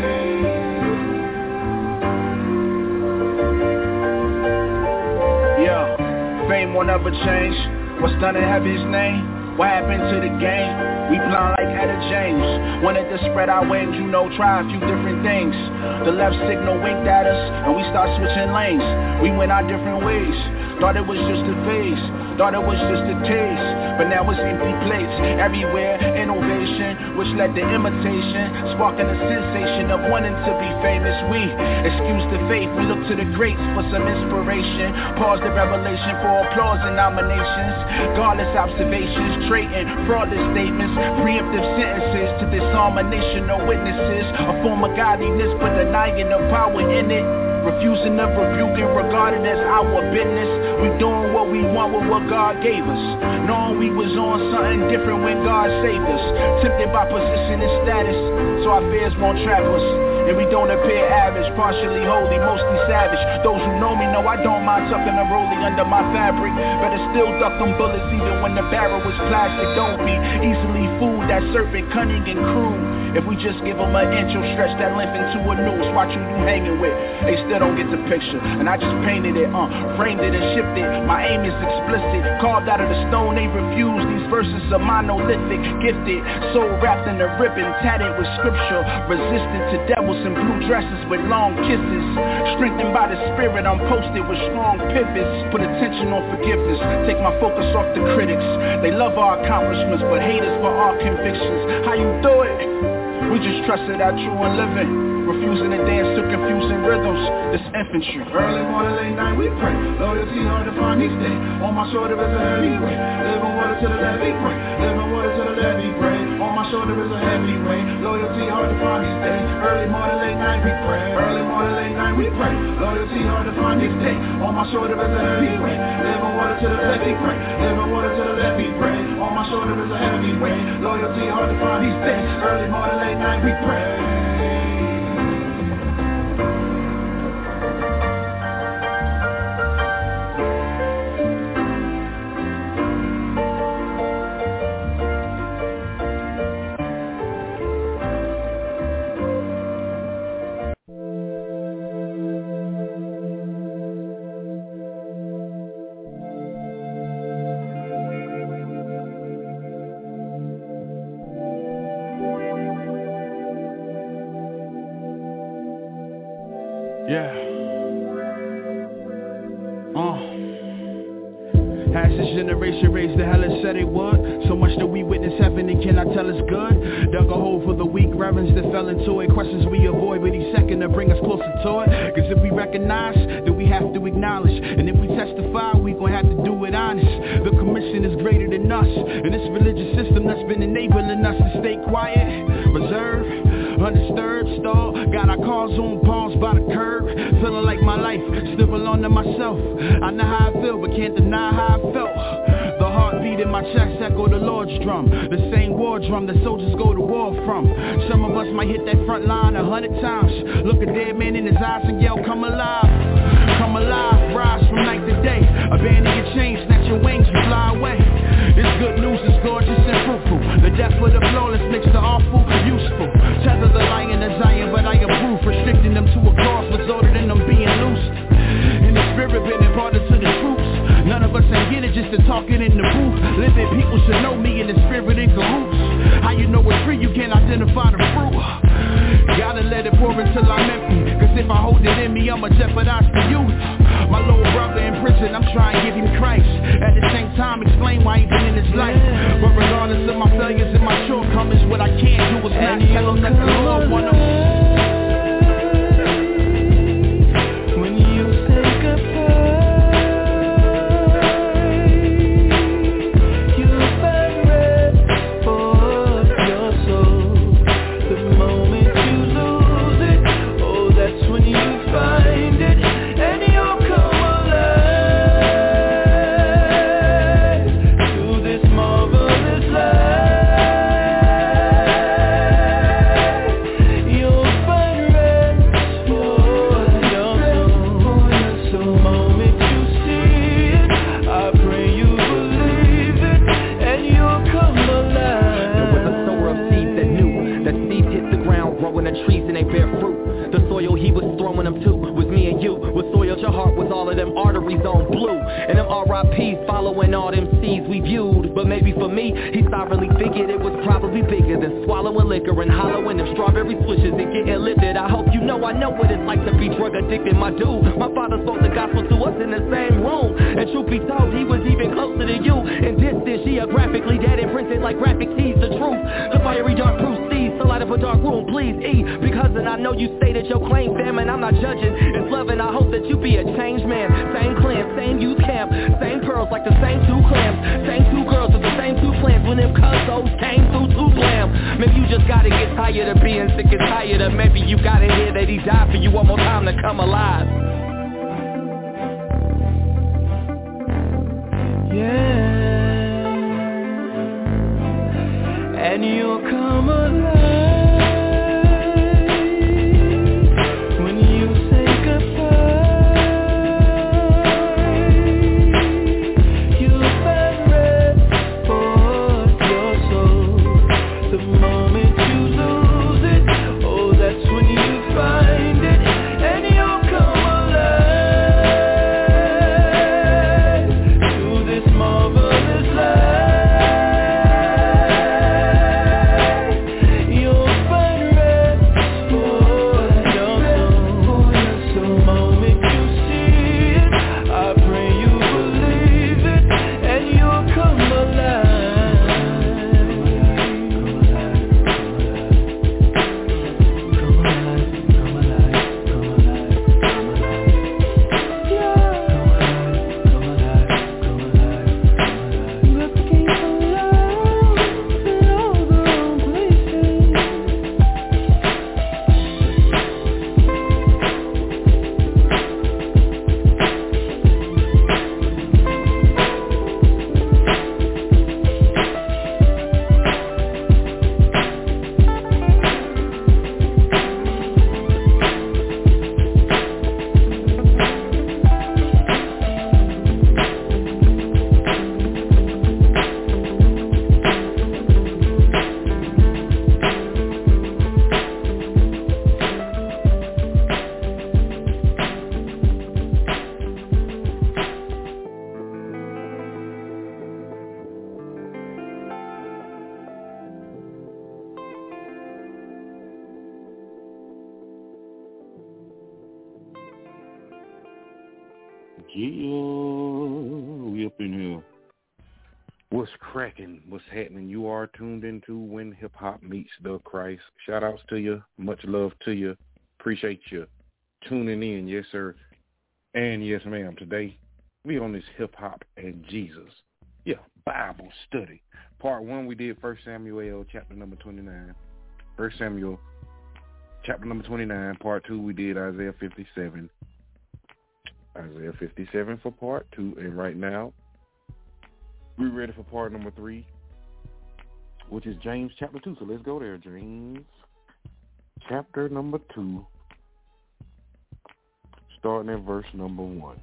Fame won't ever change. What's done in heaven's name? What happened to the game? We blind like Etta James. Wanted to spread our wings, try a few different things. The left signal winked at us, and we start switching lanes. We went our different ways. Thought it was just a phase, thought it was just a taste. But now it's empty plates everywhere, innovation, which led to imitation, sparking a sensation of wanting to be famous. We excuse the faith, we look to the greats for some inspiration. Pause the revelation for applause and nominations. Godless observations, trading fraudulent statements, preemptive sentences to disarm a nation of witnesses. A form of godliness, but denying the power in it. Refusing to rebuke it, regarded as our business. We doing what we want with what God gave us, knowing we was on something different when God saved us. Tempted by position and status, so our fears won't trap us. And we don't appear average, partially holy, mostly savage. Those who know me know I don't mind tucking a rollie under my fabric. Better still duck them bullets even when the barrel was plastic. Don't be easily fooled, that serpent cunning and cruel. If we just give them an inch, you'll stretch that length into a noose. Watch who you hanging with, they still don't get the picture. And I just painted it, framed it and shipped it. My aim is explicit, carved out of the stone they refuse. These verses are monolithic, gifted, soul wrapped in a ribbon, tatted with scripture. Resistant to devils in blue dresses with long kisses. Strengthened by the spirit, I'm posted with strong pivots. Put attention on forgiveness, take my focus off the critics. They love our accomplishments, but hate us for our convictions. How you do it? We just trusted our true and living, refusing to dance to confusing rhythms. This infantry. Early morning, late night we pray. Loyalty hard to find these days. On my shoulder is a heavy weight. Living water to the levee rain. Living water to the levee rain. On my shoulder is a heavy weight. Loyalty hard to find these days. Early morning, late night we pray. Early morning, late night we pray. Loyalty hard to find these days. On my shoulder is a heavy weight. Living water to the left we pray. Living water to the left we pray. On my shoulder is a heavy weight. Loyalty hard to find these days. Early morning, late night we pray. Generation raised the hell and said it would. So much that we witness heaven and cannot tell it's good. Dug a hole for the weak reverends that fell into it. Questions we avoid with each second to bring us closer to it. Cause if we recognize, then we have to acknowledge. And if we testify, we gon' have to do it honest. The commission is greater than us. And this religious system that's been enabling us to stay quiet, reserve, undisturbed, stall. Got our cars on pause by the curb. Feeling like my life still belong to myself. I know how I feel but can't deny how I felt. The heartbeat in my chest echo the Lord's drum. The same war drum the soldiers go to war from. Some of us might hit that front line 100 times. Look a dead man in his eyes and yell, come alive. Come alive, rise from night to day. Abandon your chains, snatch your wings and fly away. This good news is gorgeous and fruitful. The death of the flawless makes the awful useful. Tether the lion to Zion, but I approve. Restricting them to a cross resulted in them being loosed. And the spirit been imparted to the troops. None of us ain't get it just to talking in the booth. Living people should know me in the spirit in cahoots. How you know it's free, you can't identify the fruit. Gotta let it pour until I'm empty. Cause if I hold it in me, I'ma jeopardize the youth. My little brother in prison, I'm trying to give him Christ. At the same time, explain why he been in his life. But regardless of my failures and my shortcomings, what I can't do is not tell him that the Lord want him. And hollowing them strawberry swishes and getting lifted. I hope you know I know what it's like to be drug addicted, my dude. My father spoke the gospel to us in the same room. And truth be told, he was even closer to you. And distance geographically dead and printed like graphic tees. The truth, the fiery dark proceeds. So light up a dark room, please eat. Because and I know you stated your claim, fam, and I'm not judging. It's loving, I hope that you be a changed man. Same clan, same youth camp. Same pearls like the same two clams. Same two girls with the same two plans. When them cuzos came through to blam. Maybe you just gotta get tired of being sick and tired of. Maybe you gotta hear that he died for you one more time to come alive. Yeah. And you'll come alive. Yeah, we up in here. What's cracking? What's happening? You are tuned into When Hip Hop Meets the Christ. Shout outs to you. Much love to you. Appreciate you tuning in. Yes, sir. And yes, ma'am. Today, we on this hip hop and Jesus. Yeah, Bible study. Part 1, we did 1 Samuel chapter number 29. 1 Samuel chapter number 29. Part 2, we did Isaiah 57. Isaiah 57 for part 2. And right now, we're ready for part number 3, which is James chapter 2. So let's go there, James chapter number 2, starting at verse number 1.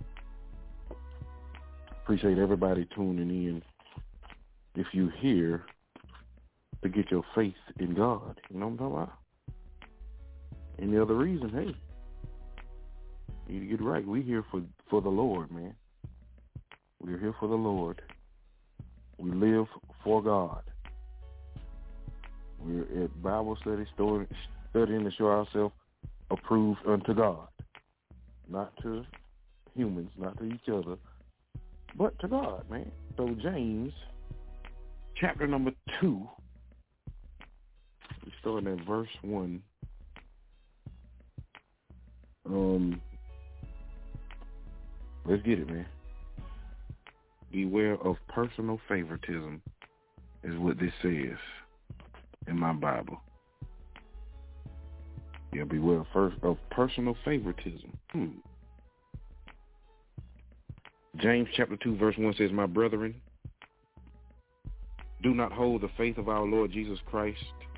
Appreciate everybody tuning in. If you're here to get your faith in God, you know what I'm talking about? Any other reason, hey, you need to get right. We're here for the Lord, man. We're here for the Lord. We live for God. We're at Bible study, studying to show ourselves approved unto God. Not to humans, not to each other, but to God, man. So James, chapter number 2, we starting at verse 1. Let's get it, man. Beware of personal favoritism is what this says in my Bible. Yeah, beware of personal favoritism. James chapter 2 verse 1 says, my brethren, do not hold the faith of our Lord Jesus Christ,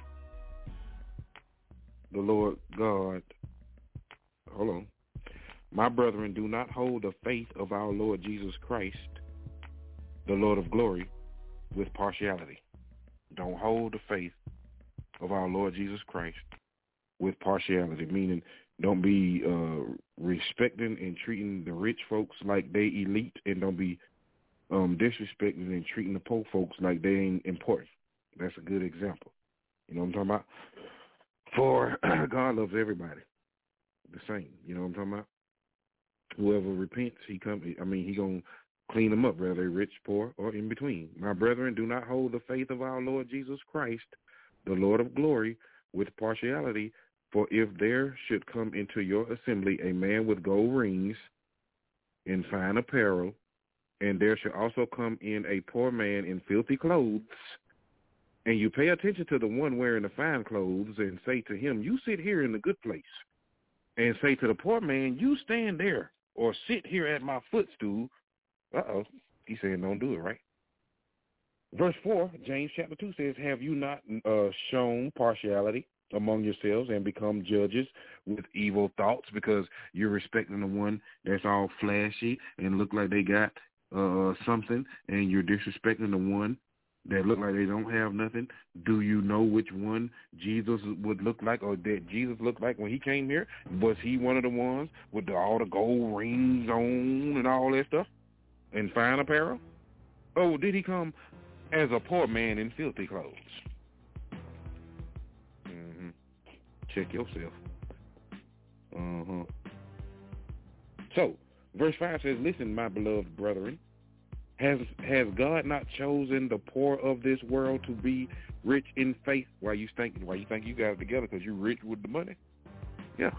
the Lord God. Hold on. My brethren, do not hold the faith of our Lord Jesus Christ, the Lord of glory, with partiality. Don't hold the faith of our Lord Jesus Christ with partiality, meaning don't be respecting and treating the rich folks like they elite, and don't be disrespecting and treating the poor folks like they ain't important. That's a good example. You know what I'm talking about? For God loves everybody the same. You know what I'm talking about? Whoever repents, he gonna clean them up, whether rich, poor, or in between. My brethren, do not hold the faith of our Lord Jesus Christ, the Lord of glory, with partiality. For if there should come into your assembly a man with gold rings and fine apparel, and there should also come in a poor man in filthy clothes, and you pay attention to the one wearing the fine clothes, and say to him, you sit here in the good place, and say to the poor man, you stand there, or sit here at my footstool. He's saying don't do it, right? Verse 4, James chapter 2 says, have you not shown partiality among yourselves and become judges with evil thoughts, because you're respecting the one that's all flashy and look like they got something, and you're disrespecting the one that look like they don't have nothing? Do you know which one Jesus would look like, or that Jesus looked like when he came here? Was he one of the ones with all the gold rings on and all that stuff and fine apparel? Oh, did he come as a poor man in filthy clothes? Check yourself. So, verse 5 says, listen, my beloved brethren, has God not chosen the poor of this world to be rich in faith? Why you think you got it together? Because you're rich with the money? Yeah.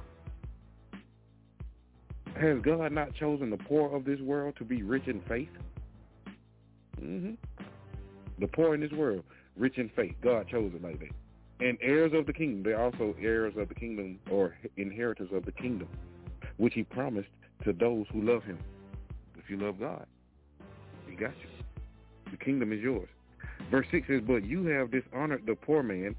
Has God not chosen the poor of this world to be rich in faith? The poor in this world, rich in faith. God chose it like that. And heirs of the kingdom. They're also heirs of the kingdom, or inheritors of the kingdom, which he promised to those who love him. If you love God, he got you. The kingdom is yours. Verse 6 says, but you have dishonored the poor man.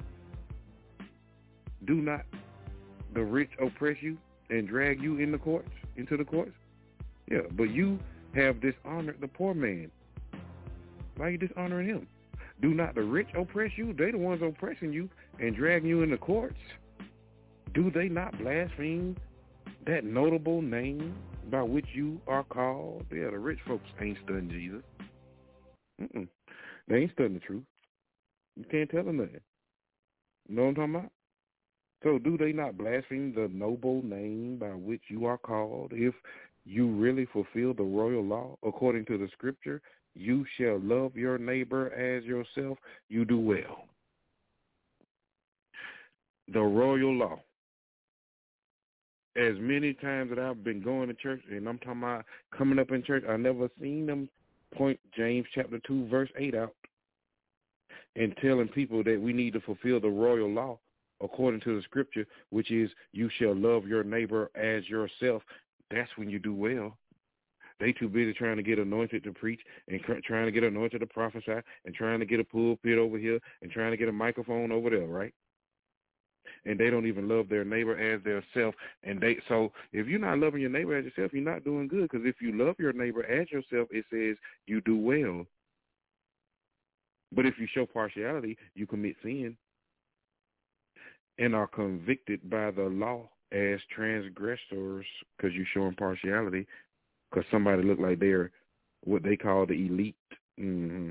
Do not the rich oppress you and drag you into the courts? Yeah, but you have dishonored the poor man. Why are you dishonoring him? Do not the rich oppress you? They the ones oppressing you and dragging you in the courts. Do they not blaspheme that notable name by which you are called? Yeah, the rich folks ain't studying Jesus. They ain't studying the truth. You can't tell them nothing. You know what I'm talking about? So do they not blaspheme the noble name by which you are called? If you really fulfill the royal law according to the scripture, you shall love your neighbor as yourself, you do well. The royal law. As many times that I've been going to church, and I'm talking about coming up in church, I never seen them point James chapter 2, verse 8 out and telling people that we need to fulfill the royal law according to the scripture, which is you shall love your neighbor as yourself. That's when you do well. They too busy trying to get anointed to preach and trying to get anointed to prophesy and trying to get a pulpit over here and trying to get a microphone over there, right? And they don't even love their neighbor as their self. So if you're not loving your neighbor as yourself, you're not doing good, because if you love your neighbor as yourself, it says you do well. But if you show partiality, you commit sin and are convicted by the law as transgressors, because you're showing partiality, because somebody look like they're what they call the elite. Mm-hmm.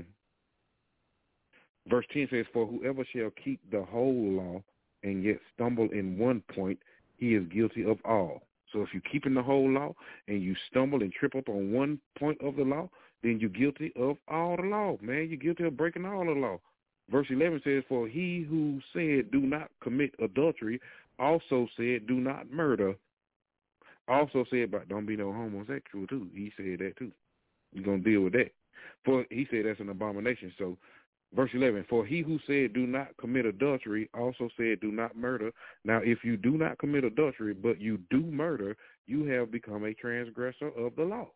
Verse 10 says, for whoever shall keep the whole law and yet stumble in one point, he is guilty of all. So if you're keeping the whole law and you stumble and trip up on one point of the law, then you're guilty of all the law, man. You're guilty of breaking all the law. Verse 11 says, for he who said do not commit adultery also said do not murder. Also said, but don't be no homosexual too. He said that too. You're going to deal with that. For he said that's an abomination. So verse 11, for he who said do not commit adultery also said do not murder. Now, if you do not commit adultery, but you do murder, you have become a transgressor of the law.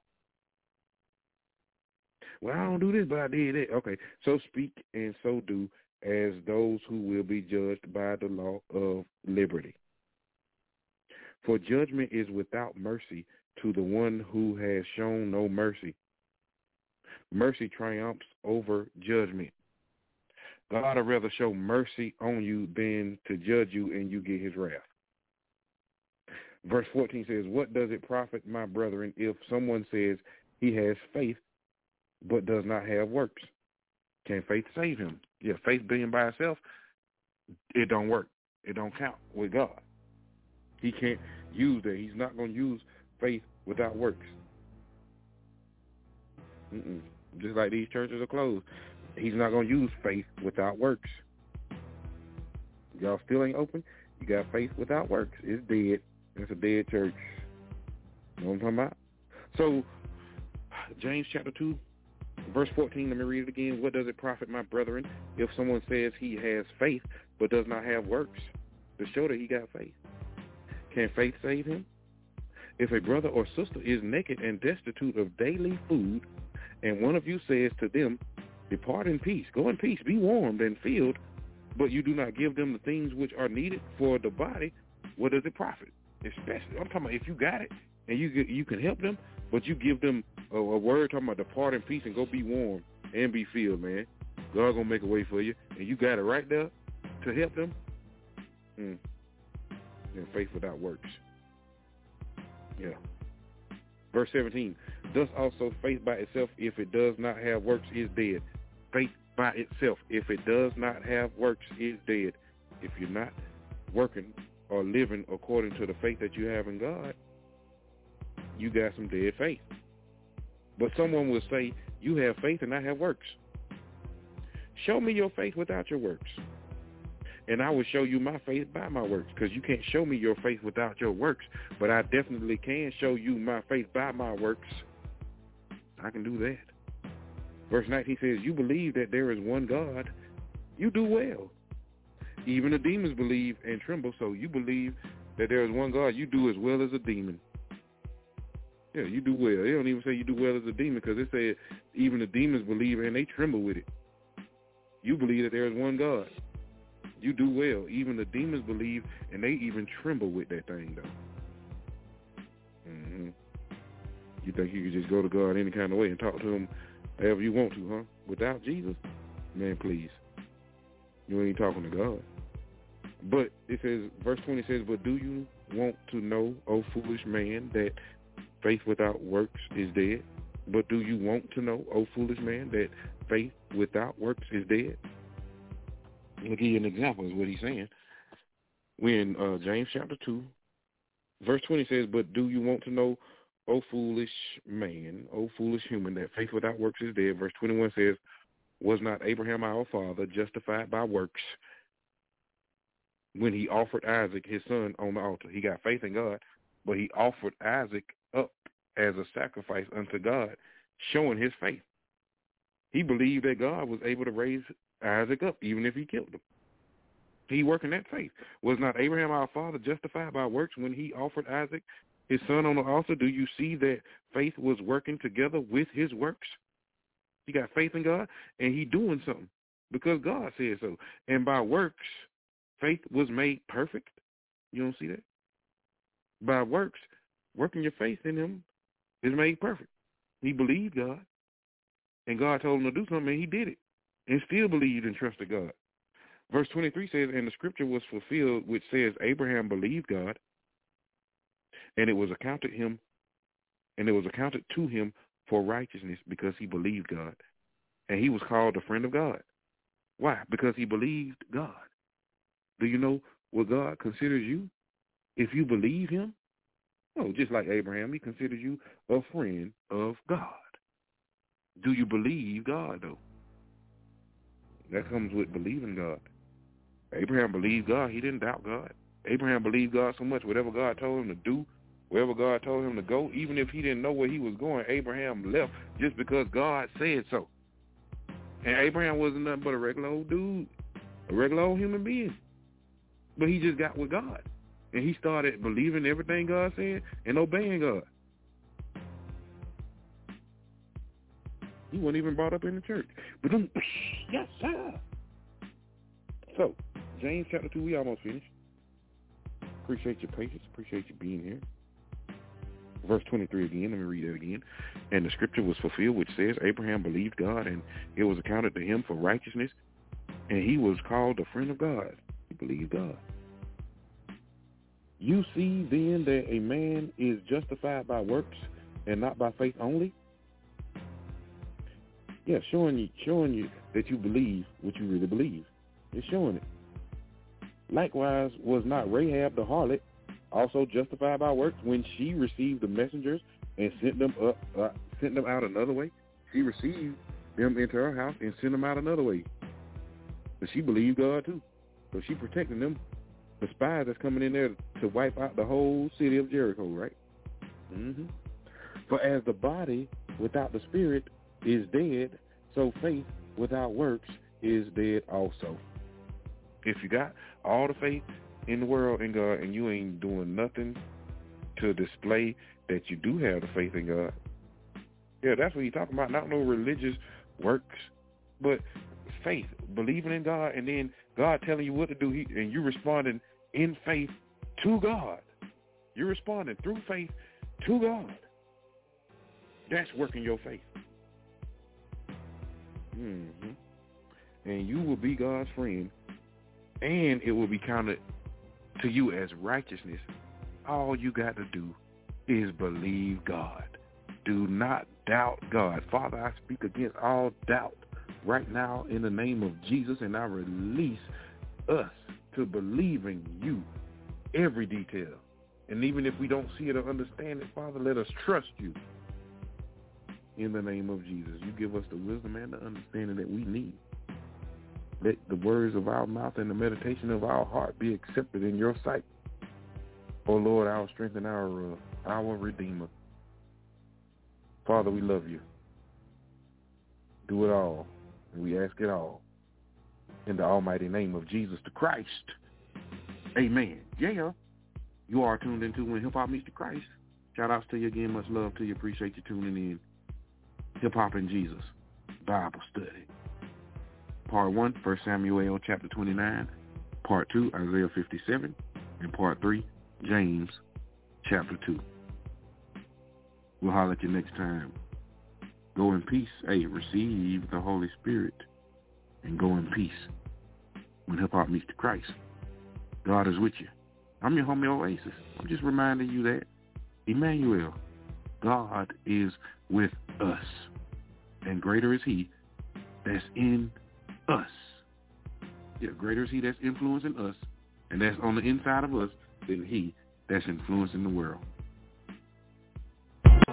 Well, I don't do this, but I did that. Okay, so speak and so do as those who will be judged by the law of liberty. For judgment is without mercy to the one who has shown no mercy. Mercy triumphs over judgment. God would rather show mercy on you than to judge you and you get his wrath. Verse 14 says, what does it profit, my brethren, if someone says he has faith but does not have works? Can faith save him? Yeah, faith being by itself, it don't work. It don't count with God. He can't use that. He's not going to use faith without works. Just like these churches are closed. He's not going to use faith without works. Y'all still ain't open? You got faith without works. It's dead. It's a dead church. You know what I'm talking about? So, James chapter 2, verse 14, let me read it again. What does it profit, my brethren, if someone says he has faith but does not have works, to show that he got faith? Can faith save him? If a brother or sister is naked and destitute of daily food, and one of you says to them, depart in peace, go in peace, be warmed and filled, but you do not give them the things which are needed for the body, what does it profit? Especially, I'm talking about if you got it and you can help them, but you give them a word talking about depart in peace and go be warm and be filled, man. God gonna make a way for you, and you got it right there to help them. And faith without works. Yeah. Verse 17, thus also faith by itself, if it does not have works, is dead. Faith by itself, if it does not have works, is dead. If you're not working or living according to the faith that you have in God, you got some dead faith. But someone will say, you have faith and I have works. Show me your faith without your works, and I will show you my faith by my works, because you can't show me your faith without your works, but I definitely can show you my faith by my works. I can do that. Verse 19 says, you believe that there is one God. You do well. Even the demons believe and tremble, so you believe that there is one God. You do as well as a demon. Yeah, you do well. They don't even say you do well as a demon, because it said even the demons believe and they tremble with it. You believe that there is one God. You do well. Even the demons believe, and they even tremble with that thing, though. You think you could just go to God any kind of way and talk to him however you want to, huh? Without Jesus? Man, please. You ain't talking to God. But it says, verse 20 says, but do you want to know, O foolish man, that faith without works is dead? But do you want to know, O foolish man, that faith without works is dead? I'll give you an example is what he's saying. We're in James chapter 2, verse 20 says, but do you want to know, O foolish man, O foolish human, that faith without works is dead. Verse 21 says, was not Abraham our father justified by works when he offered Isaac, his son, on the altar? He got faith in God, but he offered Isaac up as a sacrifice unto God, showing his faith. He believed that God was able to raise Isaac up, even if he killed him. He working that faith. Was not Abraham our father justified by works when he offered Isaac, his son, on the altar? Do you see that faith was working together with his works? He got faith in God, and he doing something because God said so. And by works, faith was made perfect. You don't see that? By works, working your faith in him is made perfect. He believed God, and God told him to do something, and he did it, and still believed and trusted God. Verse 23 says, and the scripture was fulfilled, which says, Abraham believed God, and it was accounted to him for righteousness because he believed God. And he was called a friend of God. Why? Because he believed God. Do you know what God considers you if you believe him? No, just like Abraham, he considers you a friend of God. Do you believe God, though? That comes with believing God. Abraham believed God. He didn't doubt God. Abraham believed God so much, whatever God told him to do, wherever God told him to go, even if he didn't know where he was going, Abraham left just because God said so. And Abraham wasn't nothing but a regular old dude, a regular old human being. But he just got with God. And he started believing everything God said and obeying God. He wasn't even brought up in the church. But then, yes, sir. So, James chapter 2, we almost finished. Appreciate your patience. Appreciate you being here. Verse 23 again. Let me read that again. And the scripture was fulfilled, which says, Abraham believed God, and it was accounted to him for righteousness, and he was called a friend of God. He believed God. You see then that a man is justified by works and not by faith only? Yeah, showing you that you believe what you really believe. It's showing it. Likewise, was not Rahab the harlot also justified by works when she received the messengers and sent them out another way? She received them into her house and sent them out another way. But she believed God too. So she protected them, the spies that's coming in there to wipe out the whole city of Jericho, right? Mm-hmm. For as the body without the spirit is dead, so faith without works is dead also. If you got all the faith in the world in God and you ain't doing nothing to display that you do have the faith in God, yeah, that's what he's talking about. Not no religious works, but faith, believing in God, and then God telling you what to do, and you responding in faith to God. You're responding through faith to God. That's working your faith. Mm-hmm. And you will be God's friend, and it will be counted to you as righteousness. All you got to do is believe God. Do not doubt God. Father, I speak against all doubt right now in the name of Jesus, and I release us to believing you every detail. And even if we don't see it or understand it, Father, let us trust you in the name of Jesus. You give us the wisdom and the understanding that we need. Let the words of our mouth and the meditation of our heart be accepted in your sight. Oh, Lord, our strength and our Redeemer. Father, we love you. Do it all, and we ask it all in the almighty name of Jesus the Christ. Amen. Yeah. You are tuned into When Hip Hop Meets the Christ. Shout outs to you again. Much love to you. Appreciate you tuning in. Hip Hop and Jesus Bible Study. Part 1, 1 Samuel chapter 29. Part 2, Isaiah 57. And Part 3, James chapter 2. We'll holler at you next time. Go in peace. Hey, receive the Holy Spirit and go in peace. When Hip Hop Meets the Christ, God is with you. I'm your homie Oasis. I'm just reminding you that Emmanuel, God is with us. And greater is he that's in us. Yeah, greater is he that's influencing us and that's on the inside of us than he that's influencing the world.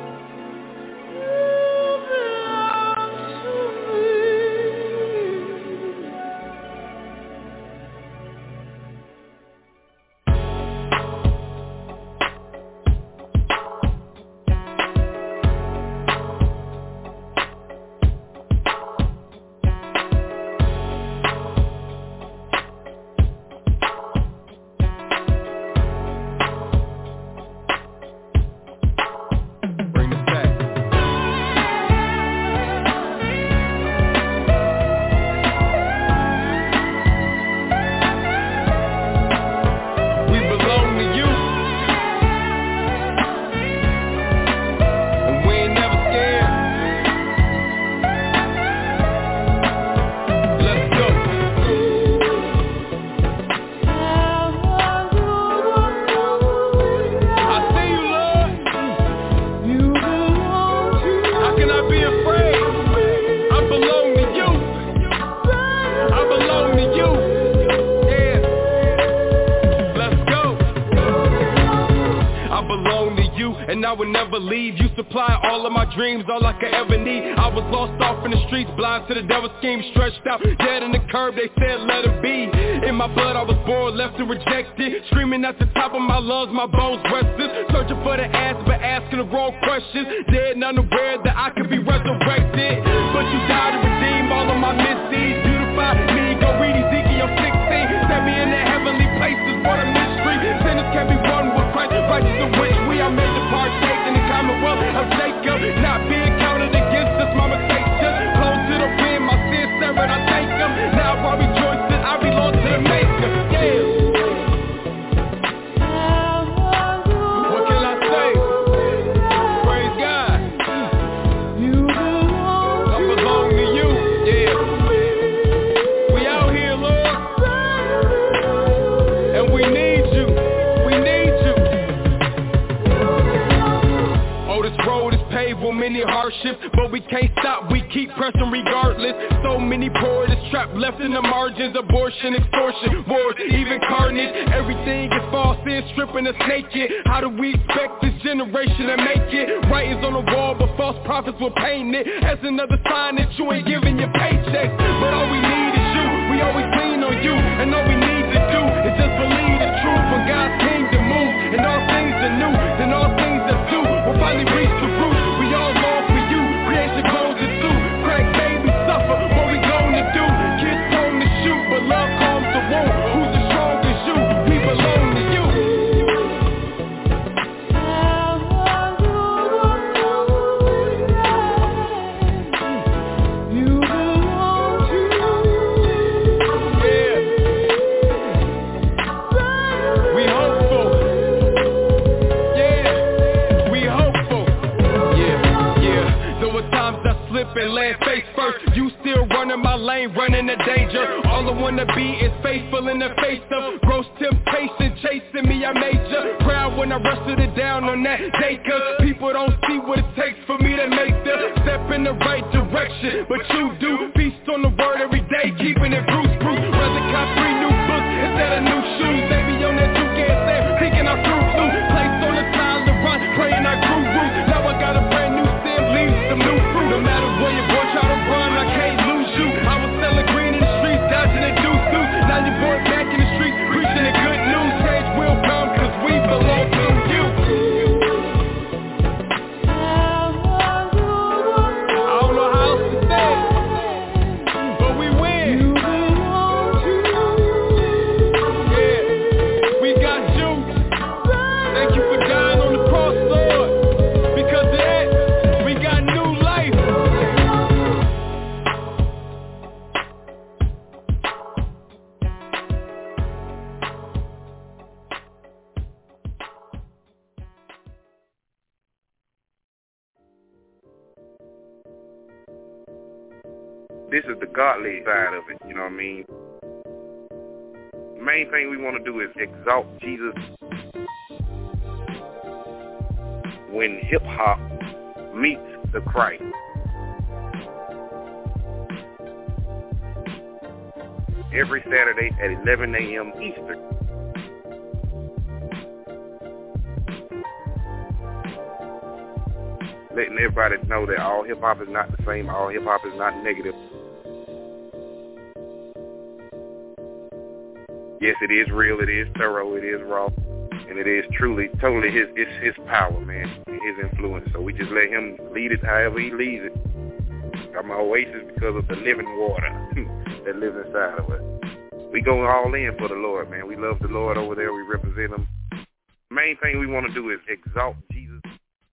I would never leave. You supply all of my dreams, all I could ever need. I was lost off in the streets, blind to the devil's scheme, stretched out, dead in the curb, they said let it be. In my blood I was born, left and rejected, screaming at the top of my lungs, my bones restless, searching for the answer but asking the wrong questions, dead and unaware that I could be resurrected. But you died to redeem all of my misdeeds, beautify me, go read Ezekiel 16, set me in the heavenly places, what a mystery, sinners can be one with Christ, righteous of which we are made to partake in the commonwealth of Jacob, not being counted against us, my mistakes just close to the wind, my sins severed, I thank them, now I rejoice that I belong to the Maker, yeah. Many hardships, but we can't stop, we keep pressing regardless. So many poor is trapped, left in the margins, abortion, extortion, wars, even carnage. Everything is false, sin stripping us naked. How do we expect this generation to make it? Writings on the wall, but false prophets will paint it as another sign that you ain't giving your paycheck. But all we need is you, we always lean on you, and all we need to do is just believe the truth. When God's kingdom moves, and all things are new, then all things that do will finally reach the root. And land face first, you still running my lane, running the danger. All I wanna be is faithful in the face of gross temptation, chasing me, I major. Proud when I wrestled it down on that day, cause people don't see what it takes for me to make the step in the right direction. But you do, feast on the word every day, keeping it bruised. Rather cop 3 new books instead of new shoes. Baby on that 2 gas there, thinking I through. Place on the time to run, praying I grew roots. Now I got a brand new stem, leaves some new fruit. No matter where your boy try to run, I can't lose you. I was selling green in the streets, dodging the deuce. Now your boy back in the streets, preaching the good news. Change will come, cause we belong to you. I don't know how else to say it, but we win. Yeah, we got you. Thank you for dying on the cross, Lord. Because of that, we got new life. This is the godly side of it, you know what I mean? Main thing we want to do is exalt Jesus. When hip-hop meets the Christ. Every Saturday at 11 a.m. Eastern. Letting everybody know that all hip-hop is not the same, all hip-hop is not negative. Yes, it is real, it is thorough, it is raw, and it is truly, totally his power, man, his influence. So we just let him lead it however he leads it. I'm an oasis because of the living water that lives inside of us. We go all in for the Lord, man. We love the Lord over there. We represent him. Main thing we want to do is exalt